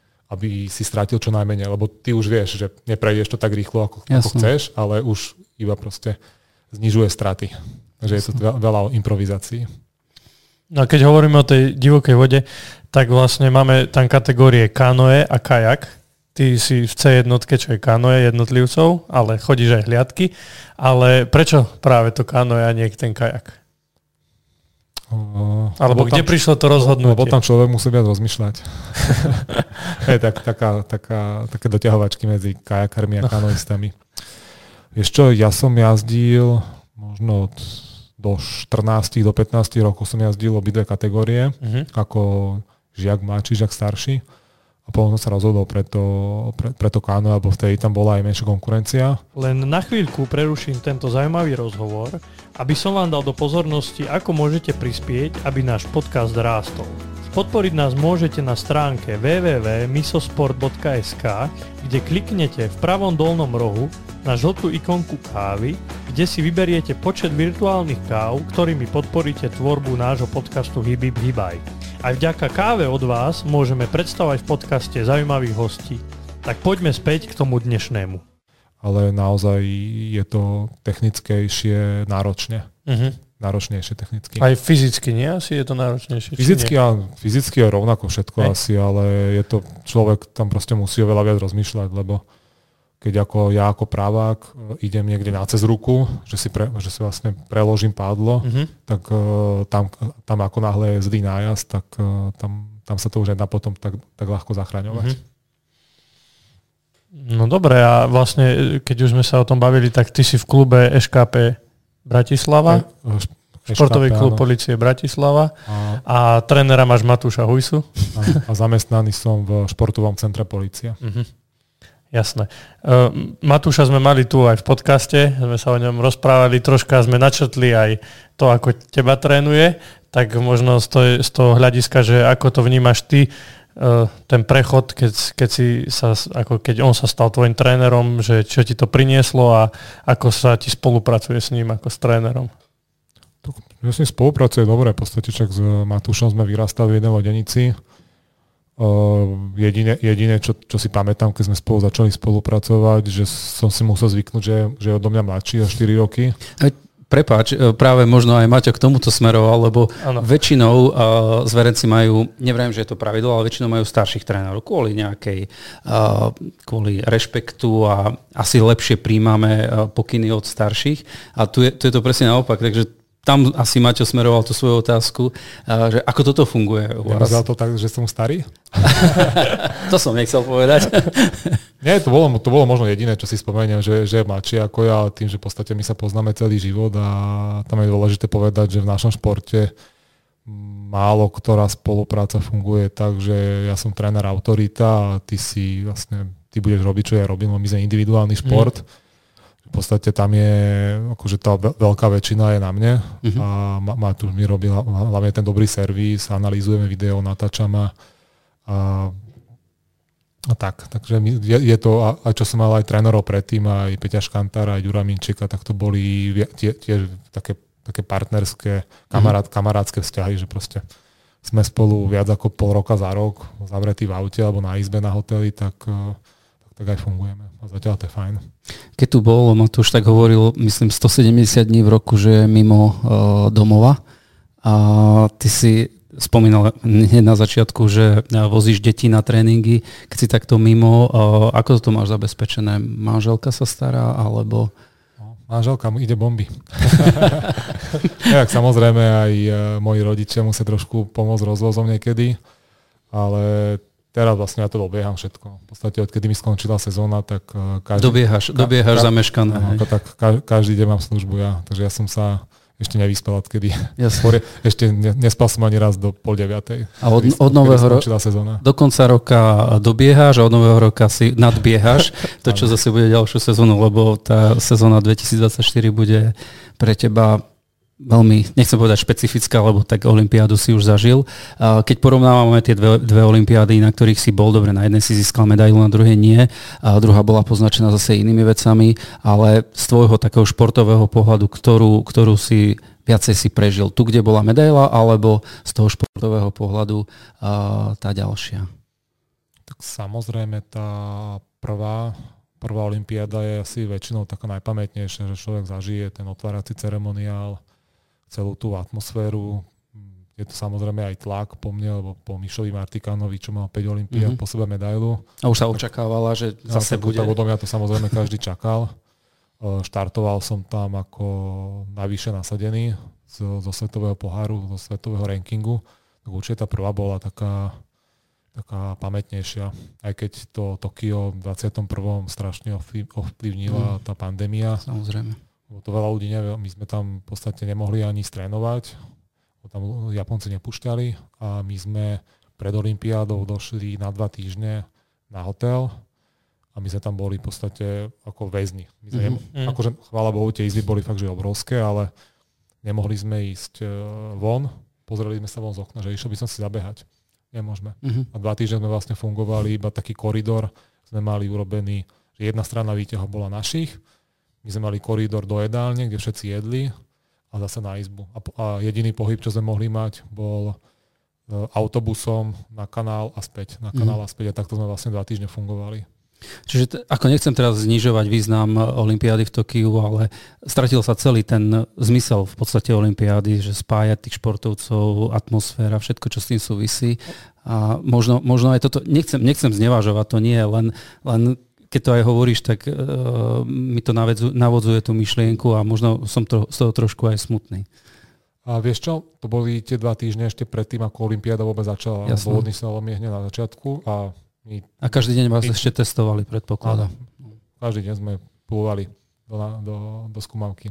[SPEAKER 3] si strátil čo najmenej. Lebo ty už vieš, že neprejdeš to tak rýchlo, ako chceš, ale už iba proste znižuje straty. Takže je to veľa o improvizácii.
[SPEAKER 1] No a keď hovoríme o tej divokej vode, tak vlastne máme tam kategórie kanoe a kajak. Ty si v C1, čo je kanoe jednotlivcov, ale chodíš aj hliadky. Ale prečo práve to kanoe a nie ten kajak? Alebo kde prišlo to rozhodnutie?
[SPEAKER 3] Lebo tam človek musí viac rozmýšľať. Je také doťahovačky medzi kajakármi a kanoistami. Vieš čo, ja som jazdil možno do 14, do 15 rokov som jazdil obidve kategórie, ako žiak mladší, žiak starší. A potom som sa rozhodol pre to káno, alebo vtedy tam bola aj menšia konkurencia.
[SPEAKER 1] Len na chvíľku preruším tento zaujímavý rozhovor, aby som vám dal do pozornosti, ako môžete prispieť, aby náš podcast rástol. Podporiť nás môžete na stránke www.misosport.sk, kde kliknete v pravom dolnom rohu na žltú ikonku kávy, kde si vyberiete počet virtuálnych káv, ktorými podporíte tvorbu nášho podcastu Hib Hib Hibaj. Aj vďaka káve od vás môžeme predstavovať v podcaste zaujímavých hostí. Tak poďme späť k tomu dnešnému.
[SPEAKER 3] Ale naozaj je to technickejšie náročnejšie technicky.
[SPEAKER 1] Aj fyzicky, nie? Asi je to náročnejšie?
[SPEAKER 3] Fyzicky je rovnako všetko asi, ale je to, človek tam proste musí oveľa viac rozmýšľať, lebo keď ja ako pravák idem niekde na cez ruku, že si vlastne preložím pádlo, tak tam ako náhle je zlý nájazd, tak tam sa to už nedá potom tak ľahko zachraňovať.
[SPEAKER 1] No dobre, a vlastne keď už sme sa o tom bavili, tak ty si v klube ŠKP Bratislava, športový klub Polície Bratislava a trénera máš Matúša Hujsu.
[SPEAKER 3] A zamestnaný som v športovom centre Polícia.
[SPEAKER 1] Jasné. Matúša sme mali tu aj v podcaste, sme sa o ňom rozprávali, troška sme načrtli aj to, ako teba trénuje, tak možno z toho hľadiska, že ako to vnímaš ty, ten prechod, keď on sa stal tvojim trénerom, že čo ti to prinieslo a ako sa ti spolupracuje s ním ako s trénerom?
[SPEAKER 3] Ja s ním spolupracuje dobre, v podstate však s Matúšom sme vyrastali v jednej lodenici. Jediné, čo si pamätám, keď sme začali spolupracovať, že som si musel zvyknúť, že je odo mňa mladší o 4 roky.
[SPEAKER 2] Prepáč, práve možno aj Maťo k tomuto smeroval, lebo väčšinou zverenci majú, neviem, že je to pravidlo, ale väčšinou majú starších trénerov kvôli rešpektu a asi lepšie príjmame pokyny od starších. A tu je to presne naopak, takže tam asi Maťo smeroval tú svoju otázku, že ako toto funguje u vás.
[SPEAKER 3] Ja to tak, že som starý?
[SPEAKER 2] To som nechcel povedať.
[SPEAKER 3] Nie, to bolo možno jediné, čo si spomeniem, že je mladší ako ja, ale tým, že v podstate my sa poznáme celý život a tam je dôležité povedať, že v našom športe málo ktorá spolupráca funguje tak, že ja som tréner autorita a ty budeš robiť, čo ja robím, my sme individuálny šport. V podstate tam je, akože tá veľká väčšina je na mne a Matúš mi robí hlavne ten dobrý servis, analýzujeme video, natáčame a tak. Takže je to, a čo som mal aj trénerov predtým, aj Peťa Škantára, aj Ďura Minčeka, tak to boli tiež také partnerské, kamarátske vzťahy, že proste sme spolu viac ako pol roka za rok zavretí v aute alebo na izbe na hoteli, tak aj fungujeme. A zatiaľ to je fajn.
[SPEAKER 2] Keď tu bol, Matúš tak hovoril, myslím 170 dní v roku, že je mimo domova. A ty si spomínal hneď na začiatku, že vozíš deti na tréningy. Keď si takto mimo, ako to máš zabezpečené? Manželka sa stará, alebo...
[SPEAKER 3] Manželka mu ide bomby. Tak samozrejme aj moji rodičia musia trošku pomôcť rozvozom niekedy, ale teraz vlastne ja to dobieham všetko. V podstate odkedy mi skončila sezóna, tak
[SPEAKER 2] Dobiehaš zameškané.
[SPEAKER 3] Tak každý deň mám službu ja, takže ja som sa ešte nevyspel, odkedy. Ešte nespal som ani raz do 8:30.
[SPEAKER 2] A od nového roka do konca roka dobiehaš a od nového roka si nadbiehaš to, čo zase bude ďalšiu sezónu, lebo tá sezóna 2024 bude pre teba veľmi, nechcem povedať špecifická, lebo tak olympiádu si už zažil. Keď porovnávame tie dve olympiády, na ktorých si bol, dobre, na jednej si získal medailu, na druhej nie, a druhá bola poznačená zase inými vecami, ale z tvojho takého športového pohľadu, ktorú si viacej si prežil? Tu, kde bola medaila, alebo z toho športového pohľadu tá ďalšia?
[SPEAKER 3] Tak samozrejme tá prvá olympiáda je asi väčšinou taká najpamätnejšia, že človek zažije ten otvárací ceremoniál, celú tú atmosféru. Je to samozrejme aj tlak po mne, lebo po Mišovi Martikánovi, čo mal 5 olympiád po sebe medailu.
[SPEAKER 2] A už sa očakávala, že zase bude.
[SPEAKER 3] Tak odo mňa to samozrejme každý čakal. Štartoval som tam ako najvyššie nasadený zo svetového poháru, zo svetového rankingu. Tak určite tá prvá bola taká pamätnejšia. Aj keď to Tokio v 21. strašne ovplyvnila tá pandémia.
[SPEAKER 2] Samozrejme.
[SPEAKER 3] To veľa ľudí nevie, my sme tam v podstate nemohli ani strénovať, tam Japonci nepúšťali a my sme pred olympiádou došli na 2 týždne na hotel a my sme tam boli v podstate ako väzni. Akože chvála Bohu, tie izby boli fakt, že obrovské, ale nemohli sme ísť von, pozreli sme sa von z okna, že išiel by som si zabehať. Nemôžeme. A 2 týždne sme vlastne fungovali, iba taký koridor sme mali urobený, že jedna strana výťahov bola našich, my sme mali koridor do jedálne, kde všetci jedli a zase na izbu. A jediný pohyb, čo sme mohli mať, bol autobusom na kanál a späť. A takto sme vlastne 2 týždne fungovali.
[SPEAKER 2] Čiže ako nechcem teraz znižovať význam olympiády v Tokiu, ale stratil sa celý ten zmysel v podstate olympiády, že spájať tých športovcov, atmosféra, všetko, čo s tým súvisí. A možno aj toto, nechcem znevažovať, to nie je len keď to aj hovoríš, tak mi to navodzuje tú myšlienku a možno som z toho trošku aj smutný.
[SPEAKER 3] A vieš čo? To boli tie 2 týždne ešte predtým, ako olympiáda vôbec začala. Pôvodný slalom je hneď na začiatku. A
[SPEAKER 2] každý deň vás ešte testovali, predpokladám.
[SPEAKER 3] Každý deň sme púvali do skúmavky.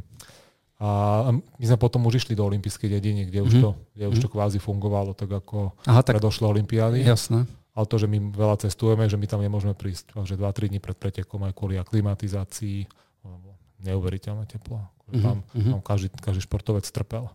[SPEAKER 3] A my sme potom už išli do olympijskej dediny, kde už to kvázi fungovalo, tak ako predošlé olympiády.
[SPEAKER 2] Jasné.
[SPEAKER 3] Ale to, že my veľa cestujeme, že my tam nemôžeme prísť. Takže 2-3 dní pred pretekom aj kvôli aklimatizácii. Neuveriteľné teplo. Tam každý športovec trpel.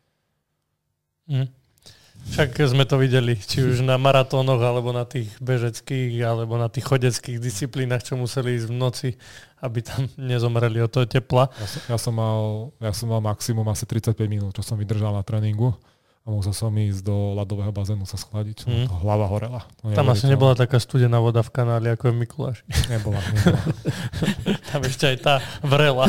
[SPEAKER 1] Však sme to videli, či už na maratónoch, alebo na tých bežeckých, alebo na tých chodeckých disciplínach, čo museli ísť v noci, aby tam nezomreli od toho tepla.
[SPEAKER 3] Ja som mal maximum asi 35 minút, čo som vydržal na tréningu. a musel som ísť do ľadového bazénu sa schladiť. Hlava horela.
[SPEAKER 1] Tam asi nebola taká studená voda v kanáli, ako je v Mikuláši.
[SPEAKER 3] Nebola.
[SPEAKER 1] Tam ešte aj tá vrela.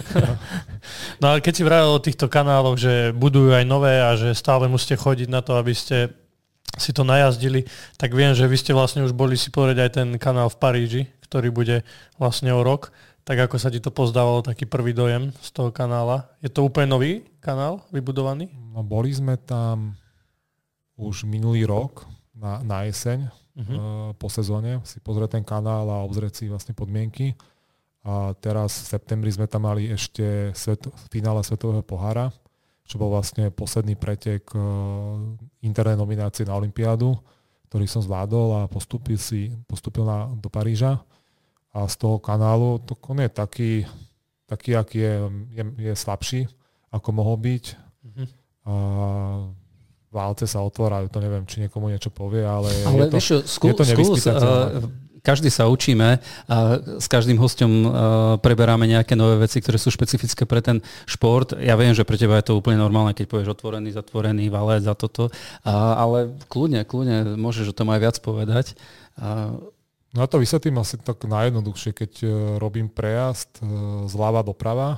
[SPEAKER 1] No ale keď si vravel o týchto kanáloch, že budujú aj nové a že stále musíte chodiť na to, aby ste si to najazdili, tak viem, že vy ste vlastne už boli si pozrieť aj ten kanál v Paríži, ktorý bude vlastne o rok. Tak ako sa ti to pozdávalo, taký prvý dojem z toho kanála? Je to úplne nový kanál vybudovaný?
[SPEAKER 3] No, boli sme tam už minulý rok na jeseň po sezóne si pozrieť ten kanál a obzrieť si vlastne podmienky. A teraz v septembri sme tam mali ešte finále Svetového pohára, čo bol vlastne posledný pretek internej nominácie na olympiádu, ktorý som zvládol a postúpil do Paríža. A z toho kanálu to on je taký aký je slabší, ako mohol byť. A válce sa otvárajú, to neviem, či niekomu niečo povie, ale je to nevyspytateľné.
[SPEAKER 2] Každý sa učíme a s každým hosťom preberáme nejaké nové veci, ktoré sú špecifické pre ten šport. Ja viem, že pre teba je to úplne normálne, keď povieš otvorený, zatvorený, valec a toto, ale kľudne, môžeš o tom aj viac povedať.
[SPEAKER 3] No a to vysvetlím asi tak najjednoduchšie, keď robím prejazd zľava doprava,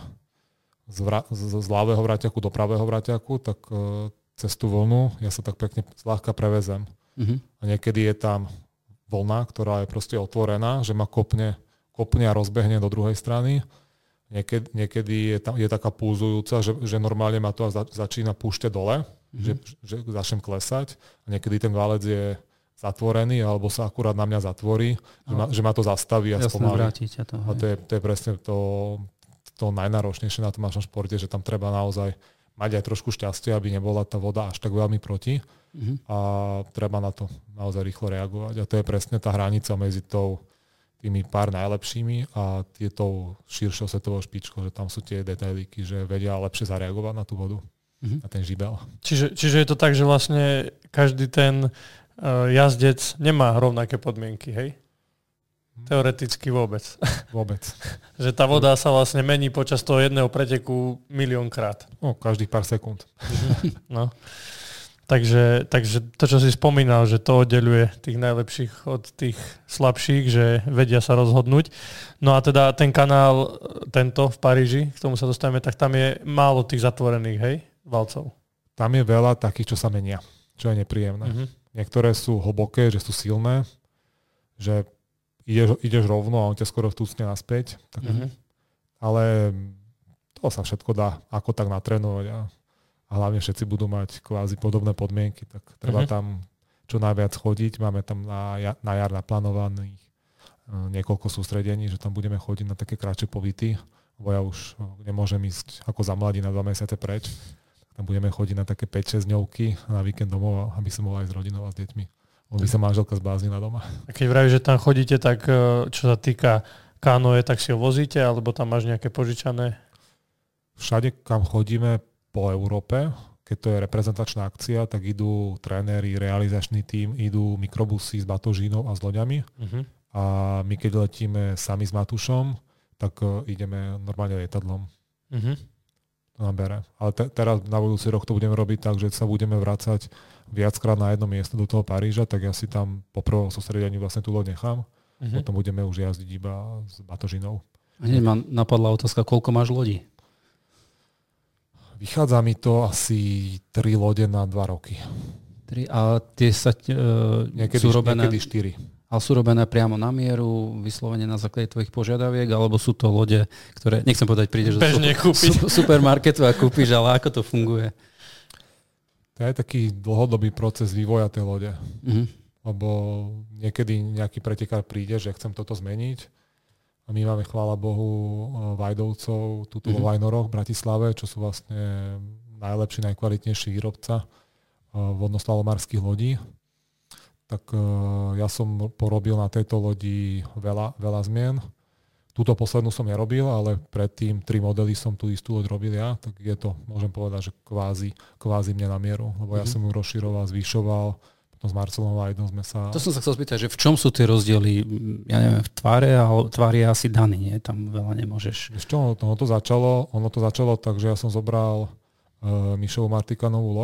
[SPEAKER 3] z ľavého vraťaku do pravého vraťaku, tak cez tú vlnu ja sa tak pekne zľahka prevezem. A niekedy je tam vlna, ktorá je proste otvorená, že ma kopne a rozbehne do druhej strany. Niekedy je taká púzujúca, že normálne ma to začína púšťať dole, že začnem klesať. A niekedy ten válec je zatvorený, alebo sa akurát na mňa zatvorí, že ma to zastaví a spomalí. A to je presne to najnáročnejšie na tom našom športe, že tam treba naozaj mať aj trošku šťastie, aby nebola tá voda až tak veľmi proti a treba na to naozaj rýchlo reagovať. A to je presne tá hranica medzi tými pár najlepšími a tou širšou svetovou špičkou, že tam sú tie detailíky, že vedia lepšie zareagovať na tú vodu, na ten žibel.
[SPEAKER 1] Čiže je to tak, že vlastne každý ten jazdec nemá rovnaké podmienky, hej? Teoreticky vôbec.
[SPEAKER 3] Vôbec.
[SPEAKER 1] Že tá voda sa vlastne mení počas toho jedného preteku miliónkrát.
[SPEAKER 3] No, každých pár sekúnd.
[SPEAKER 1] No. Takže to, čo si spomínal, že to oddeľuje tých najlepších od tých slabších, že vedia sa rozhodnúť. No a teda ten kanál, tento v Paríži, k tomu sa dostaneme, tak tam je málo tých zatvorených, hej, valcov.
[SPEAKER 3] Tam je veľa takých, čo sa menia, čo je nepríjemné. Niektoré sú hlboké, že sú silné, že ideš rovno a on ťa skoro vtúcne naspäť. Ale to sa všetko dá ako tak natrénovať a hlavne všetci budú mať kvázi podobné podmienky, tak treba tam čo najviac chodiť. Máme tam na jar naplánovaných niekoľko sústredení, že tam budeme chodiť na také kratšie pobyty, lebo ja už nemôžem ísť ako za mladí na 2 mesiace preč. Tam budeme chodiť na také 5-6 dňovky na víkend domov, aby som bol aj s rodinou a s deťmi. Aby sa manželka zbláznila doma.
[SPEAKER 1] A keď vravíš, že tam chodíte, tak čo sa týka kánoe, tak si ho vozíte, alebo tam máš nejaké požičané?
[SPEAKER 3] Všade, kam chodíme po Európe, keď to je reprezentačná akcia, tak idú tréneri, realizačný tím, idú mikrobusy s batožínou a s loďami. A my keď letíme sami s Matušom, tak ideme normálne lietadlom. To nám bere. Ale teraz na budúci rok to budeme robiť tak, že sa budeme vracať viackrát na jedno miesto do toho Paríža, tak ja si tam po prvom sústredení vlastne tú loď nechám. Potom budeme už jazdiť iba s batožinou.
[SPEAKER 2] Hneď ma napadla otázka, koľko máš lodí?
[SPEAKER 3] Vychádza mi to asi 3 lode na 2 roky.
[SPEAKER 2] 3? A tie sa sú robené...
[SPEAKER 3] Niekedy 4.
[SPEAKER 2] Ale sú robené priamo na mieru, vyslovene na základe tvojich požiadaviek, alebo sú to lode, ktoré, nechcem povedať, prídeš do supermarketu a kúpiš, ale ako to funguje?
[SPEAKER 3] To je taký dlhodobý proces vývoja tej lode. Lebo niekedy nejaký pretekár príde, že chcem toto zmeniť. A my máme, chvála Bohu, Vajdovcov tuto vo Vajnoroch v Bratislave, čo sú vlastne najlepší, najkvalitnejší výrobca vodnoslalomarských lodí. Tak ja som porobil na tejto lodi veľa zmien. Túto poslednú som nerobil, ale predtým 3 modely som tú istú loď robil ja, tak je to, môžem povedať, že kvázi mne na mieru, lebo ja som ju rozširoval, zvyšoval, potom s Marcelom Vajdom sme sa...
[SPEAKER 2] To som sa chcel spýtať, že v čom sú tie rozdiely, ja neviem, v tvare, ale tvár je asi daný, nie? Tam veľa nemôžeš...
[SPEAKER 3] Ešte ono to začalo tak, že ja som zobral Mišovu Martikanovú loď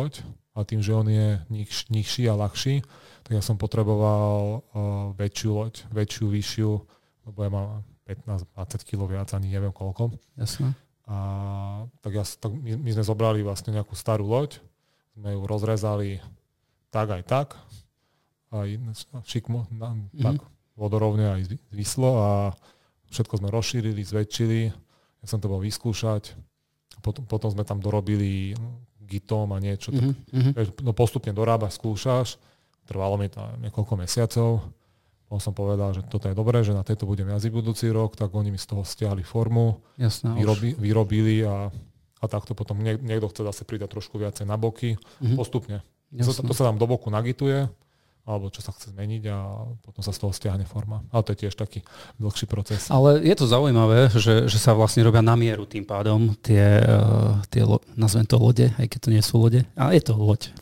[SPEAKER 3] a tým, že on je nižší a ľahší, tak ja som potreboval väčšiu loď, vyššiu, lebo ja mám 15-20 kg viac, ani neviem koľko.
[SPEAKER 2] Jasné.
[SPEAKER 3] A tak my sme zobrali vlastne nejakú starú loď, sme ju rozrezali tak aj tak, aj šikmo, tak vodorovne aj zvislo a všetko sme rozšírili, zväčšili. Ja som to bol vyskúšať. Potom sme tam dorobili gitom a niečo. No postupne dorábaš, skúšaš. Trvalo mi to niekoľko mesiacov. Potom som povedal, že toto je dobré, že na tejto budem jazdiť budúci rok, tak oni mi z toho stiahli formu.
[SPEAKER 2] Jasná,
[SPEAKER 3] vyrobili a takto potom niekto chce zase pridať trošku viacej na boky. Postupne. To sa tam do boku nagituje, alebo čo sa chce zmeniť a potom sa z toho stiahne forma. Ale to je tiež taký dlhší proces.
[SPEAKER 2] Ale je to zaujímavé, že sa vlastne robia na mieru tým pádom tie nazvem to lode, aj keď to nie sú lode. Ale je to loď.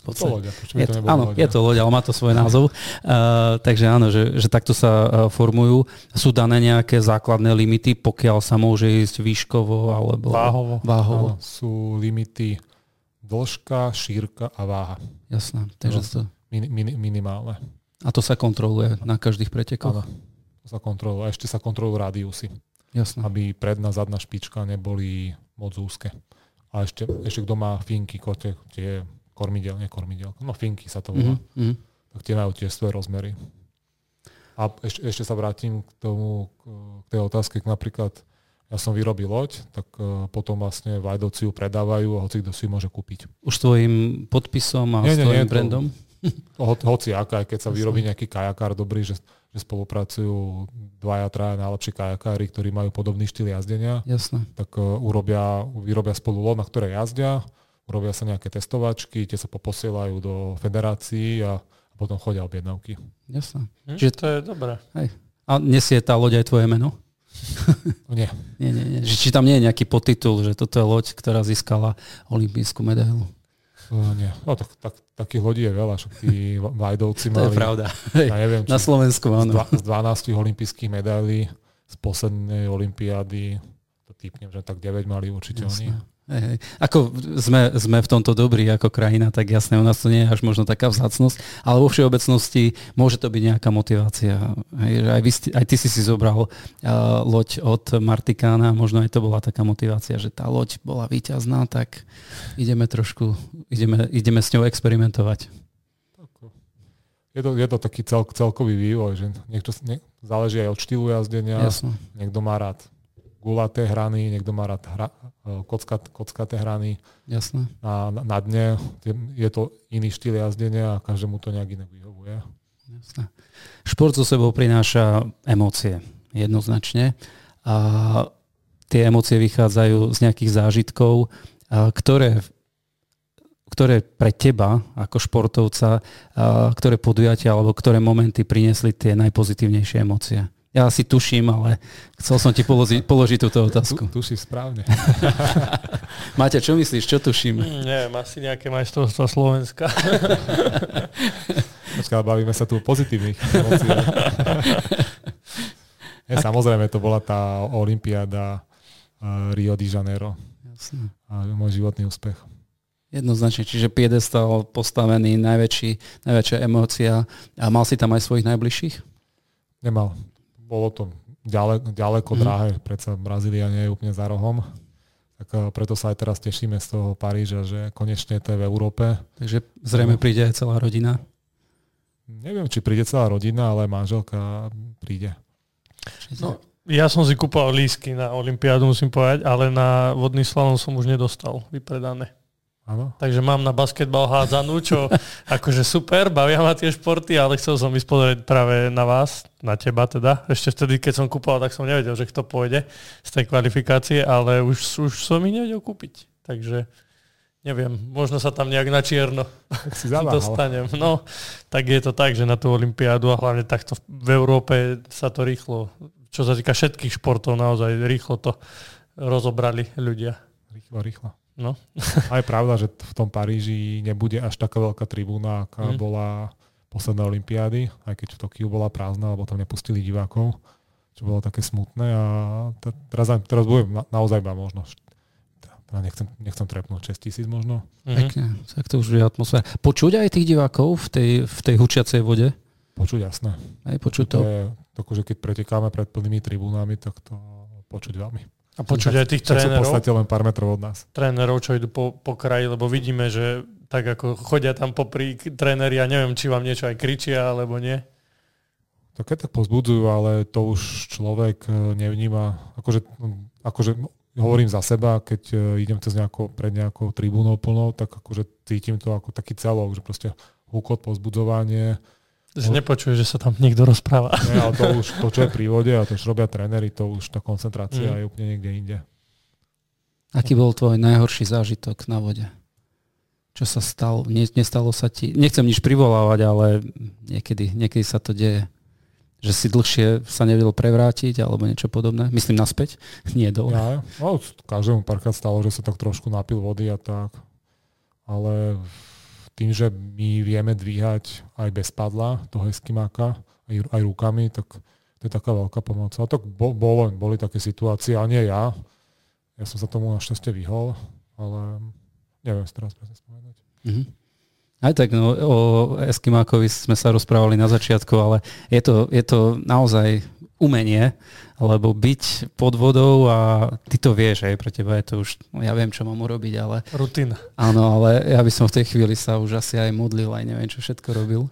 [SPEAKER 2] Je to loď, ale má to svoj názov. Takže áno, že takto sa formujú. Sú dané nejaké základné limity, pokiaľ sa môže ísť výškovo alebo váhovo.
[SPEAKER 3] Áno, sú limity dĺžka, šírka a váha.
[SPEAKER 2] Jasné. Takže to
[SPEAKER 3] minimálne.
[SPEAKER 2] A to sa kontroluje na každých pretekoch?
[SPEAKER 3] Áno, to sa kontroluje. A ešte sa kontrolujú rádiusy.
[SPEAKER 2] Jasné.
[SPEAKER 3] Aby predná, zadná špička neboli moc úzke. A ešte kto má finky, tie kormidel, no finky sa to volá, tak tie majú tiež svoje rozmery. A ešte sa vrátim k tej otázke, napríklad ja som vyrobil loď, tak potom vlastne Vajdovci ju predávajú a hoci kto si ju môže kúpiť.
[SPEAKER 2] Už tvojim podpisom a s tvojim brandom?
[SPEAKER 3] Hoci aká, keď sa vyrobí nejaký kajakár dobrý, že spolupracujú 2-3 najlepší kajakári, ktorí majú podobný štýl jazdenia.
[SPEAKER 2] Jasné.
[SPEAKER 3] Tak vyrobia spolu loď, na ktorej jazdia, urobia sa nejaké testovačky, tie sa poposielajú do federácií a potom chodia objednávky.
[SPEAKER 2] Jasné.
[SPEAKER 1] Čiže to je dobré.
[SPEAKER 2] Hej. A nesie tá loď aj tvoje meno?
[SPEAKER 3] Nie.
[SPEAKER 2] Nie. Či tam nie je nejaký podtitul, že toto je loď, ktorá získala olympijskú medailu?
[SPEAKER 3] Nie. No takých lodí je veľa, však tí Vajdovci mali...
[SPEAKER 2] To je pravda.
[SPEAKER 3] Ja neviem,
[SPEAKER 2] na Slovensku, áno.
[SPEAKER 3] Z 12 olympijských medailí z poslednej olympiády, to typnem, že tak 9 mali určite oni.
[SPEAKER 2] Hej. Ako sme v tomto dobrí ako krajina, tak jasné, u nás to nie je až možno taká vzácnosť, ale vo všeobecnosti môže to byť nejaká motivácia. Hej, aj ty si zobral loď od Martikána, možno aj to bola taká motivácia, že tá loď bola víťazná, tak ideme s ňou experimentovať.
[SPEAKER 3] Je to taký celkový vývoj, že záleží aj od štýlu jazdenia, niekto má rád gulaté hrany, niekto má rád kockaté hrany.
[SPEAKER 2] Jasné.
[SPEAKER 3] Na dne je to iný štýl jazdenia a každému to nejak inak vyhovuje.
[SPEAKER 2] Jasné. Šport so sebou prináša emócie, jednoznačne. A tie emócie vychádzajú z nejakých zážitkov, ktoré pre teba ako športovca, ktoré podujatia alebo ktoré momenty priniesli tie najpozitívnejšie emócie. Ja si tuším, ale chcel som ti položiť túto otázku.
[SPEAKER 3] Tušíš správne.
[SPEAKER 2] Máte, čo myslíš? Čo tuším?
[SPEAKER 1] Neviem, asi nejaké majstrovstvá Slovenska.
[SPEAKER 3] Počkaj, bavíme sa tu o pozitívnych emóciách. Samozrejme, to bola tá olympiáda Rio de Janeiro.
[SPEAKER 2] Jasne.
[SPEAKER 3] A môj životný úspech.
[SPEAKER 2] Jednoznačne, čiže piedestal postavený, najväčšia emócia. A mal si tam aj svojich najbližších?
[SPEAKER 3] Nemal. Bolo to ďaleko drahé, predsa Brazília nie je úplne za rohom. Tak preto sa aj teraz tešíme z toho Paríža, že konečne to je v Európe.
[SPEAKER 2] Takže zrejme príde aj celá rodina?
[SPEAKER 3] Neviem, či príde celá rodina, ale manželka príde.
[SPEAKER 1] No, ja som si kúpal lístky na olympiádu, musím povedať, ale na vodný slalom som už nedostal vypredané.
[SPEAKER 3] Áno.
[SPEAKER 1] Takže mám na basketbal hádzanú, čo akože super, bavia ma tie športy, ale chcel som ísť pozrieť práve na vás, na teba teda. Ešte vtedy, keď som kúpal, tak som nevedel, že kto pôjde z tej kvalifikácie, ale už som ich nevedel kúpiť. Takže neviem, možno sa tam nejak na čierno dostanem. No, tak je to tak, že na tú olympiádu a hlavne takto v Európe sa to rýchlo, čo sa týka všetkých športov, naozaj rýchlo to rozobrali ľudia.
[SPEAKER 3] Rýchlo.
[SPEAKER 1] No.
[SPEAKER 3] A je pravda, že v tom Paríži nebude až taká veľká tribúna, aká bola posledná olympiády, aj keď v Tokiu bola prázdna, lebo tam nepustili divákov, čo bolo také smutné. A teraz bude naozaj iba možno teda nechcem trepnúť 6 000 možno.
[SPEAKER 2] Pekne, tak to už je atmosféra. Počuť aj tých divákov v tej hučiacej vode?
[SPEAKER 3] Počuť, jasné.
[SPEAKER 2] Aj počuť to?
[SPEAKER 3] Je, že keď pretekáme pred plnými tribúnami, tak to počuť veľmi.
[SPEAKER 1] A počuť aj tých trénerov?
[SPEAKER 3] Sú v podstate len pár metrov od nás.
[SPEAKER 1] Trénerov, čo idú po kraji, lebo vidíme, že tak ako chodia tam popri tréneri, ja neviem, či vám niečo aj kričia, alebo nie.
[SPEAKER 3] To keď tak pozbudzujú, ale to už človek nevníma. Akože hovorím za seba, keď idem pred nejakou tribúnou plnou, tak akože cítim to ako taký celok, že proste húkot, pozbudzovanie.
[SPEAKER 1] Že nepočuje, že sa tam niekto rozpráva.
[SPEAKER 3] Nie, ale to, čo je pri vode a to, čo robia tréneri, to už tá koncentrácia je úplne niekde inde.
[SPEAKER 2] Aký bol tvoj najhorší zážitok na vode? Čo sa stalo? Nestalo sa ti? Nechcem nič privolávať, ale niekedy sa to deje. Že si dlhšie sa nevedel prevrátiť alebo niečo podobné? Myslím naspäť? Nie dole.
[SPEAKER 3] Ja, každému párkrát stalo, že sa tak trošku napil vody a tak. Ale tým, že my vieme dvíhať aj bez padla toho eskimáka, aj rukami, tak to je taká veľká pomoc. A tak boli také situácie, a nie ja. Ja som sa tomu našťastie vyhol, ale neviem si teraz presne spomenúť.
[SPEAKER 2] Mm-hmm. Aj tak, no, o eskimákovi sme sa rozprávali na začiatku, ale je to naozaj umenie, lebo byť pod vodou a ty to vieš, aj pre teba je to už, ja viem, čo mám urobiť, ale...
[SPEAKER 1] Rutina.
[SPEAKER 2] Áno, ale ja by som v tej chvíli sa už asi aj modlil, aj neviem, čo všetko robil.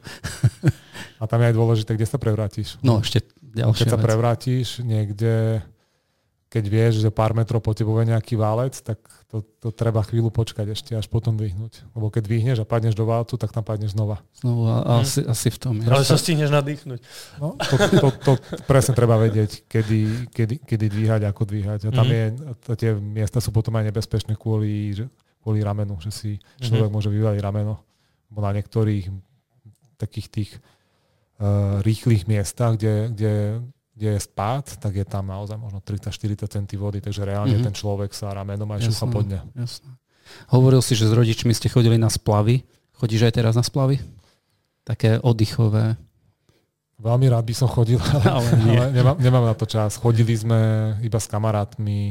[SPEAKER 3] A tam je aj dôležité, kde sa prevrátiš.
[SPEAKER 2] No, ešte ďalšia
[SPEAKER 3] Keď sa
[SPEAKER 2] vec.
[SPEAKER 3] prevrátiš niekde, keď vieš, že pár metrov po tebou je nejaký válec, tak to treba chvíľu počkať ešte, až potom dvihnúť. Lebo keď dvihneš a padneš do válcu, tak tam padneš znova.
[SPEAKER 2] Znovu asi v tom.
[SPEAKER 1] Ale sa stihneš nadýchnuť.
[SPEAKER 3] No, to presne treba vedieť, kedy dvíhať, ako dvíhať. A tam tie miesta sú potom aj nebezpečné kvôli ramenu, že si človek môže vyvaliť rameno. Bo na niektorých takých tých rýchlych miestach, kde je spád, tak je tam naozaj možno 30-40 cm vody, takže reálne ten človek sa ramenom aj šúcha pod ne.
[SPEAKER 2] Jasné. Hovoril si, že s rodičmi ste chodili na splavy. Chodíš aj teraz na splavy? Také oddychové.
[SPEAKER 3] Veľmi rád by som chodil, ale nemám na to čas. Chodili sme iba s kamarátmi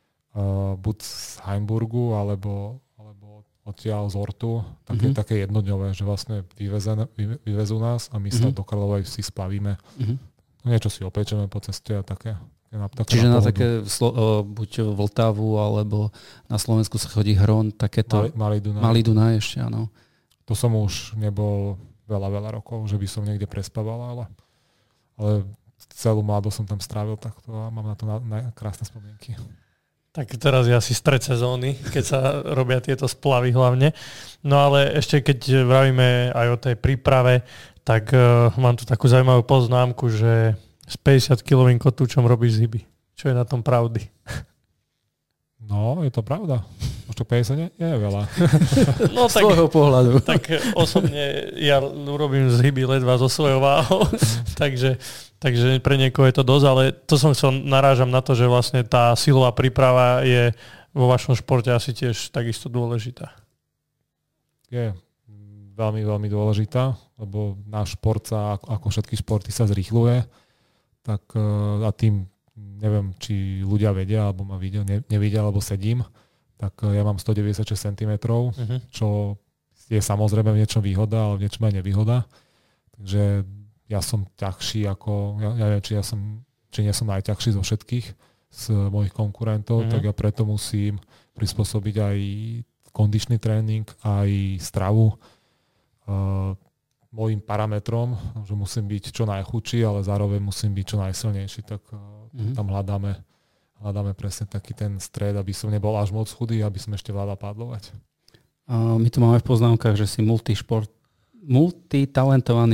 [SPEAKER 3] buď z Heimburgu, alebo odtiaľ z Ortu. Také jednodňové, že vlastne vyvezú nás a my sa do Karlovej si splavíme. Niečo si opečeme po ceste a také.
[SPEAKER 2] Čiže na také, buď Vltavu, alebo na Slovensku sa chodí Hron, takéto... Malý Dunaj ešte, áno.
[SPEAKER 3] To som už nebol veľa rokov, že by som niekde prespával, ale celú mladosť som tam strávil takto a mám na to krásne spomienky.
[SPEAKER 1] Tak teraz je asi stred sezóny, keď sa robia tieto splavy hlavne. No ale ešte keď vravíme aj o tej príprave, tak mám tu takú zaujímavú poznámku, že s 50-kilovým kotúčom robíš zhyby. Čo je na tom pravdy?
[SPEAKER 3] No, je to pravda. Možno 50 nie je veľa.
[SPEAKER 2] No, tak, svojho pohľadu.
[SPEAKER 1] Tak osobne ja urobím zhyby ledva zo svojho váhou, takže pre niekoho je to dosť, ale to som chcel, narážam na to, že vlastne tá silová príprava je vo vašom športe asi tiež takisto dôležitá.
[SPEAKER 3] Je veľmi, veľmi dôležitá, lebo náš šport sa, ako všetky športy, sa zrýchľuje. Tak a tým, neviem, či ľudia vedia, alebo ma nevidia, alebo sedím, tak ja mám 196 cm, čo je samozrejme v niečom výhoda, ale v niečom aj nevýhoda. Takže ja som ťažší ako, ja neviem, či nie som najťažší zo všetkých z mojich konkurentov, tak ja preto musím prispôsobiť aj kondičný tréning, aj stravu mojim parametrom, že musím byť čo najchudší, ale zároveň musím byť čo najsilnejší, tak tam hľadáme presne taký ten stred, aby som nebol až moc chudý, aby som ešte vládal pádlovať.
[SPEAKER 2] My tu máme v poznámkach, že si multitalentovaný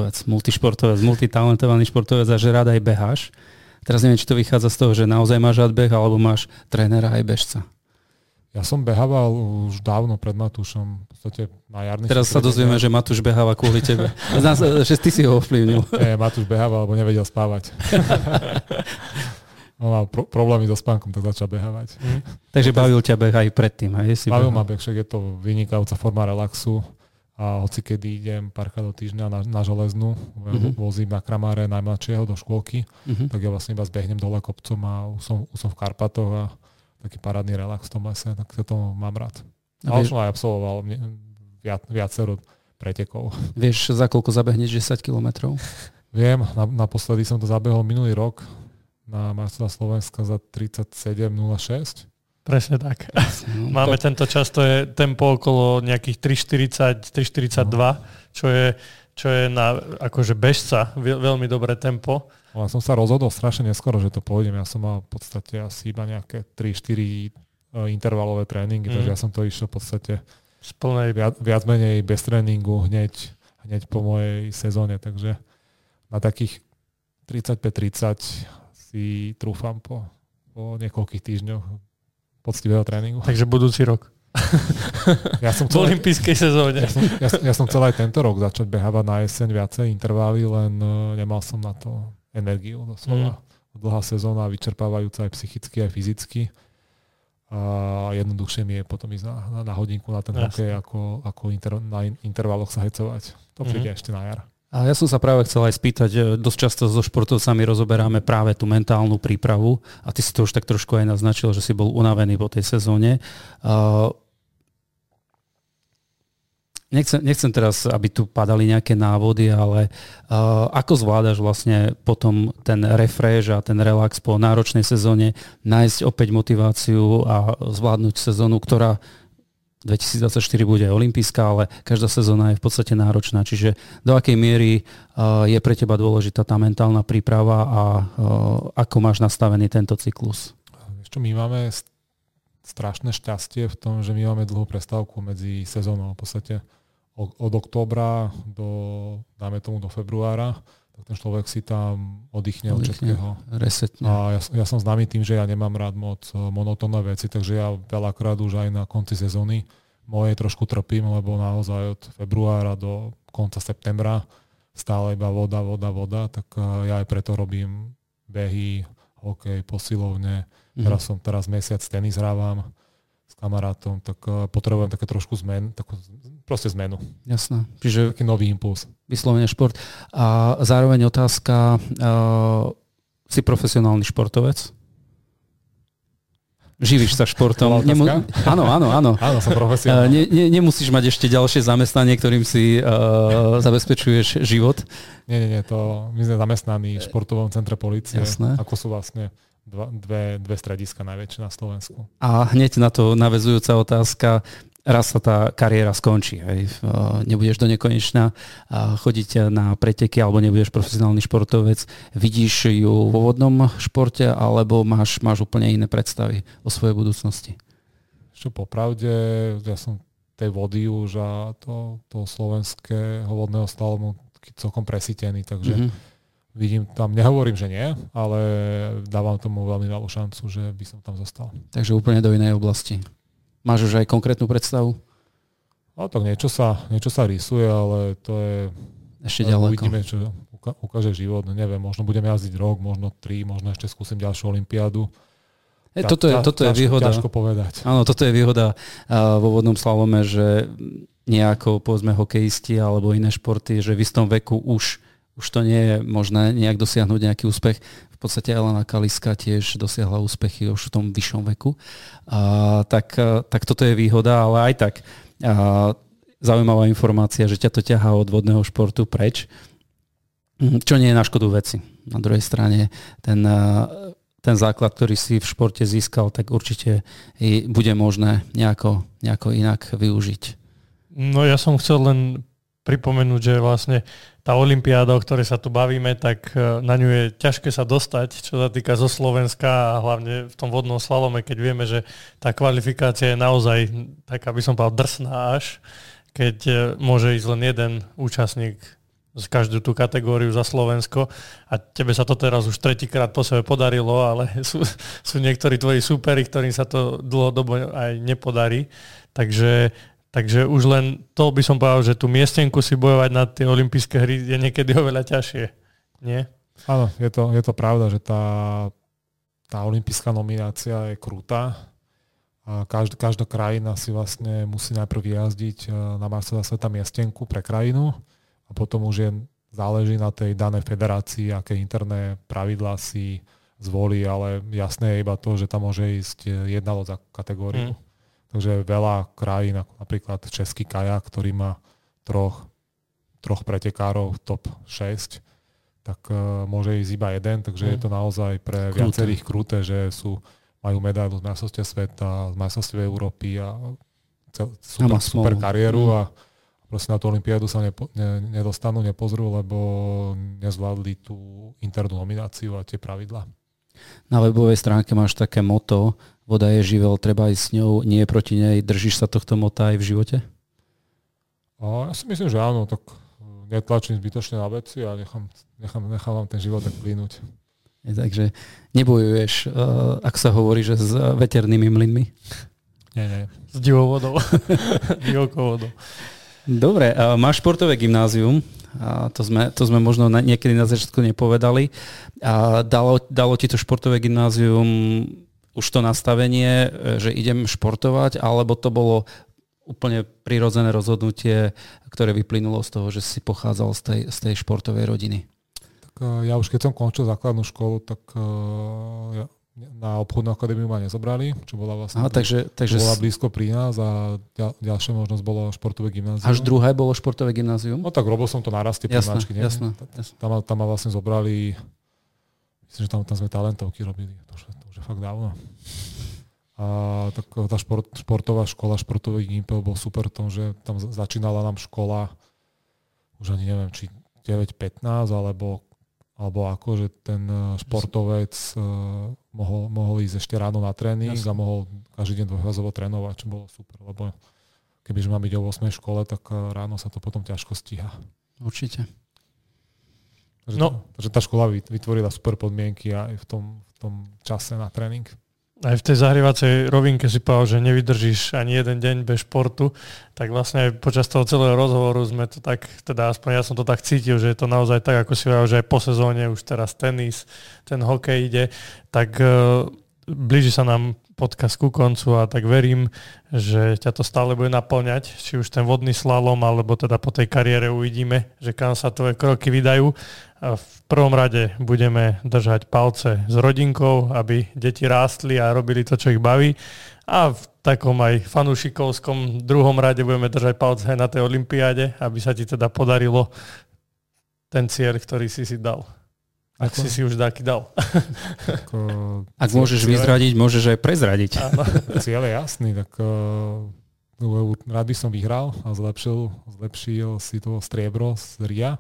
[SPEAKER 2] športovec a že rád aj beháš. Teraz neviem, či to vychádza z toho, že naozaj máš rád beh, alebo máš trénera aj bežca.
[SPEAKER 3] Ja som behával už dávno pred Matúšom, v podstate na jarných...
[SPEAKER 2] Teraz sa dozvieme, že Matúš beháva kvôli tebe. Že ty si ho ovplyvnil.
[SPEAKER 3] Nie, Matúš behával, lebo nevedel spávať. On mal problémy so spánkom, tak začal behávať.
[SPEAKER 2] Takže bavil ťa beh aj predtým?
[SPEAKER 3] Bavil ma beh, však je to vynikajúca forma relaxu. A hoci kedy idem párkrát do týždňa na železnú, vozím na Kramáre najmladšieho do škôlky, tak ja vlastne iba zbehnem dole kopcom a už som v Karpatoch a taký parádny relax v tom lese, tak to mám rád. Ale som aj absolvoval viacero pretekov.
[SPEAKER 2] Vieš, za koľko zabehneš 10 kilometrov?
[SPEAKER 3] Viem, naposledy som to zabehol minulý rok na majstrovstvá Slovenska za 37,06.
[SPEAKER 1] Presne tak. Máme tento čas, to je tempo okolo nejakých 3,40, 3,42, čo je na akože bežca veľmi dobré tempo.
[SPEAKER 3] Ale som sa rozhodol strašne neskoro, že to pôjdem. Ja som mal v podstate asi iba nejaké 3-4 intervalové tréningy, takže ja som to išiel v podstate viac menej bez tréningu hneď po mojej sezóne, takže na takých 35-30 si trúfam po niekoľkých týždňoch poctivého tréningu.
[SPEAKER 1] Takže budúci rok. V olympijskej sezóne.
[SPEAKER 3] Ja som chcel aj tento rok začať behávať na jeseň viacej intervály, len nemal som na to energiu. Doslova dlhá sezóna, vyčerpávajúca aj psychicky, aj fyzicky. A jednoduchšie mi je potom ísť na hodinku na ten hokej, ako na intervaloch sa hecovať. To príde ešte na jar.
[SPEAKER 2] A ja som sa práve chcel aj spýtať, dosť často so športovcami rozoberáme práve tú mentálnu prípravu a ty si to už tak trošku aj naznačil, že si bol unavený po tej sezóne. Nechcem teraz, aby tu padali nejaké návody, ale ako zvládaš vlastne potom ten refresh a ten relax po náročnej sezóne, nájsť opäť motiváciu a zvládnuť sezónu, ktorá 2024 bude olympijská, ale každá sezóna je v podstate náročná. Čiže do akej miery je pre teba dôležitá tá mentálna príprava a ako máš nastavený tento cyklus?
[SPEAKER 3] Ešte my máme strašné šťastie v tom, že my máme dlhú prestávku medzi sezónou. V podstate od októbra dáme tomu do februára, tak ten človek si tam oddychne od všetkého.
[SPEAKER 2] Resetne.
[SPEAKER 3] A ja som známy tým, že ja nemám rád moc monotónne veci, takže ja veľakrát už aj na konci sezóny mojej trošku trpím, lebo naozaj od februára do konca septembra stále iba voda, tak ja aj preto robím behy, hokej, posilovne. Teraz mesiac tenis hrávam s kamarátom, tak potrebujem také trošku proste zmenu.
[SPEAKER 2] Jasné. Čiže
[SPEAKER 3] taký nový impuls.
[SPEAKER 2] Vyslovene šport. A zároveň otázka, si profesionálny športovec? Živíš sa športom? Áno.
[SPEAKER 3] Áno, som profesionálny.
[SPEAKER 2] Nemusíš mať ešte ďalšie zamestnanie, ktorým si zabezpečuješ život?
[SPEAKER 3] Nie, my sme zamestnaní v športovom centre polície.
[SPEAKER 2] Jasné.
[SPEAKER 3] Ako sú vlastne dve strediska najväčšie na Slovensku.
[SPEAKER 2] A hneď na to naväzujúca otázka, raz sa tá kariéra skončí. Hej. Nebudeš do nekonečna chodiť na preteky alebo nebudeš profesionálny športovec. Vidíš ju vo vodnom športe alebo máš úplne iné predstavy o svojej budúcnosti?
[SPEAKER 3] Ešte popravde, ja som tej vody už a toho slovenského vodného slalomu celkom presítený, takže vidím tam, nehovorím, že nie, ale dávam tomu veľmi malú šancu, že by som tam zostal.
[SPEAKER 2] Takže úplne do inej oblasti. Máš už aj konkrétnu predstavu?
[SPEAKER 3] No tak niečo sa rysuje, ale to je...
[SPEAKER 2] Ešte ďaleko.
[SPEAKER 3] Uvidíme, čo ukáže život. Neviem, možno budem jazdiť rok, možno 3, možno ešte skúsim ďalšiu olympiádu.
[SPEAKER 2] Toto je výhoda.
[SPEAKER 3] Ťažko povedať.
[SPEAKER 2] Áno, toto je výhoda vo vodnom slalome, že nejako, povedzme, hokejisti alebo iné športy, že v istom veku už to nie je možné nejak dosiahnuť nejaký úspech. V podstate Elena Kaliska tiež dosiahla úspechy už v tom vyššom veku. Tak toto je výhoda, ale aj tak zaujímavá informácia, že ťa to ťahá od vodného športu preč, čo nie je na škodu veci. Na druhej strane ten základ, ktorý si v športe získal, tak určite bude možné nejako inak využiť.
[SPEAKER 1] No ja som chcel len pripomenúť, že vlastne tá olympiáda, o ktorej sa tu bavíme, tak na ňu je ťažké sa dostať, čo sa týka zo Slovenska a hlavne v tom vodnom slalome, keď vieme, že tá kvalifikácia je naozaj, tak aby som povedal, drsná až, keď môže ísť len jeden účastník z každú tú kategóriu za Slovensko a tebe sa to teraz už tretíkrát po sebe podarilo, ale sú niektorí tvoji súperi, ktorým sa to dlhodobo aj nepodarí, Takže už len to by som povedal, že tú miestenku si bojovať na tie olympijské hry je niekedy oveľa ťažšie. Nie?
[SPEAKER 3] Áno, je to pravda, že tá olympijská nominácia je krutá. A každá krajina si vlastne musí najprv vyjazdiť na majstrovstvá sveta miestenku pre krajinu a potom už záleží na tej danej federácii, aké interné pravidlá si zvolí, ale jasné je iba to, že tam môže ísť jedna loď za kategóriu. Takže veľa krajín, napríklad český kajak, ktorý má troch pretekárov top 6, tak môže ísť iba jeden, takže je to naozaj pre viacerých kruté, že majú medailu z majstrovstiev sveta, z majstrovstiev Európy a super kariéru a proste na tú olympiádu sa nedostanú, nepozrú, lebo nezvládli tú internú nomináciu a tie pravidlá.
[SPEAKER 2] Na webovej stránke máš také motto, voda je živel, treba ísť s ňou, nie proti nej. Držíš sa tohto mota aj v živote?
[SPEAKER 3] Ja si myslím, že áno, tak netlačím zbytočne na veci a nechám vám ten život tak plynúť.
[SPEAKER 2] Takže nebojuješ, ak sa hovorí, že s veternými mlynmi?
[SPEAKER 3] Nie.
[SPEAKER 1] S divou vodou. Divokou vodou.
[SPEAKER 2] Dobre, máš športové gymnázium, a to sme možno niekedy na začiatku nepovedali. A dalo ti to športové gymnázium už to nastavenie, že idem športovať, alebo to bolo úplne prirodzené rozhodnutie, ktoré vyplynulo z toho, že si pochádzal z tej športovej rodiny?
[SPEAKER 3] Tak ja už keď som končil základnú školu, tak na obchodnú akadémiu ma nezobrali, čo bola vlastne
[SPEAKER 2] takže
[SPEAKER 3] bola blízko pri nás a ďalšia možnosť bolo športové gymnázium.
[SPEAKER 2] Až druhé bolo športové gymnázium?
[SPEAKER 3] No tak robil som to naraz, tie prednášky.
[SPEAKER 2] Jasné.
[SPEAKER 3] Tam ma vlastne zobrali, myslím, že tam sme talentovky robili, to už je fakt dávno. A tak tá športová škola, športový gympel bol super v tom, že tam začínala nám škola už ani neviem, či 9:15 alebo ako, že ten športovec mohol ísť ešte ráno na tréning a mohol každý deň dvojhvazovo trénovať, čo bolo super, lebo kebyže má byť o 8 škole, tak ráno sa to potom ťažko stíha.
[SPEAKER 2] Určite.
[SPEAKER 3] Takže tá škola vytvorila super podmienky aj v tom čase na tréning.
[SPEAKER 1] Aj v tej zahrievacej rovinke si povedal, že nevydržíš ani jeden deň bez športu, tak vlastne aj počas toho celého rozhovoru sme to tak, teda aspoň ja som to tak cítil, že je to naozaj tak, ako si povedal, že aj po sezóne už teraz tenis, ten hokej ide, tak blíži sa nám podcast ku koncu a tak verím, že ťa to stále bude naplňať, či už ten vodný slalom, alebo teda po tej kariére uvidíme, že kam sa tvoje kroky vydajú. A v prvom rade budeme držať palce s rodinkou, aby deti rástli a robili to, čo ich baví. A v takom aj fanúšikovskom druhom rade budeme držať palce aj na tej olympiáde, aby sa ti teda podarilo ten cieľ, ktorý si dal. Ak si už taký dal.
[SPEAKER 2] Ak môžeš vyzradiť, môžeš aj prezradiť.
[SPEAKER 3] Cieľ je jasný, tak rád by som vyhral a zlepšil si to striebro z Ria.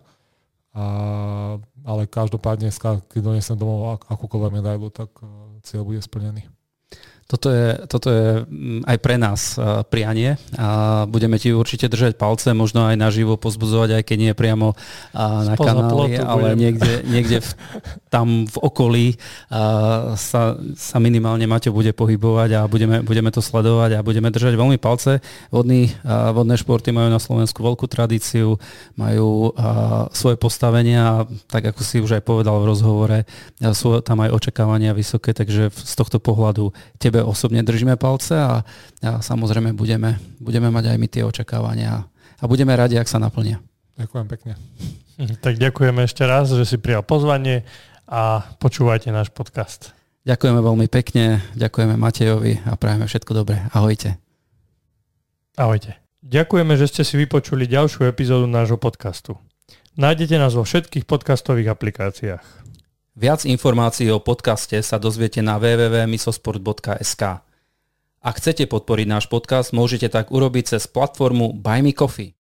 [SPEAKER 3] Ale každopádne, keď donesem domov akúkoľvek medailu, tak cieľ bude splnený.
[SPEAKER 2] Toto je aj pre nás prianie a budeme ti určite držať palce, možno aj naživo pozbudzovať, aj keď nie priamo na kanáli, ale niekde tam v okolí sa minimálne Maťo bude pohybovať a budeme to sledovať a budeme držať veľmi palce. Vodné športy majú na Slovensku veľkú tradíciu, majú svoje postavenia a tak ako si už aj povedal v rozhovore, sú tam aj očakávania vysoké, takže z tohto pohľadu tebe osobne držíme palce a samozrejme budeme mať aj my tie očakávania a budeme radi, ak sa naplnia.
[SPEAKER 3] Ďakujem pekne.
[SPEAKER 1] Tak ďakujeme ešte raz, že si prijal pozvanie a počúvajte náš podcast.
[SPEAKER 2] Ďakujeme veľmi pekne, ďakujeme Matejovi a prajeme všetko dobré. Ahojte.
[SPEAKER 1] Ahojte. Ďakujeme, že ste si vypočuli ďalšiu epizódu nášho podcastu. Nájdete nás vo všetkých podcastových aplikáciách.
[SPEAKER 2] Viac informácií o podcaste sa dozviete na www.misosport.sk. Ak chcete podporiť náš podcast, môžete tak urobiť cez platformu Buy Me Coffee.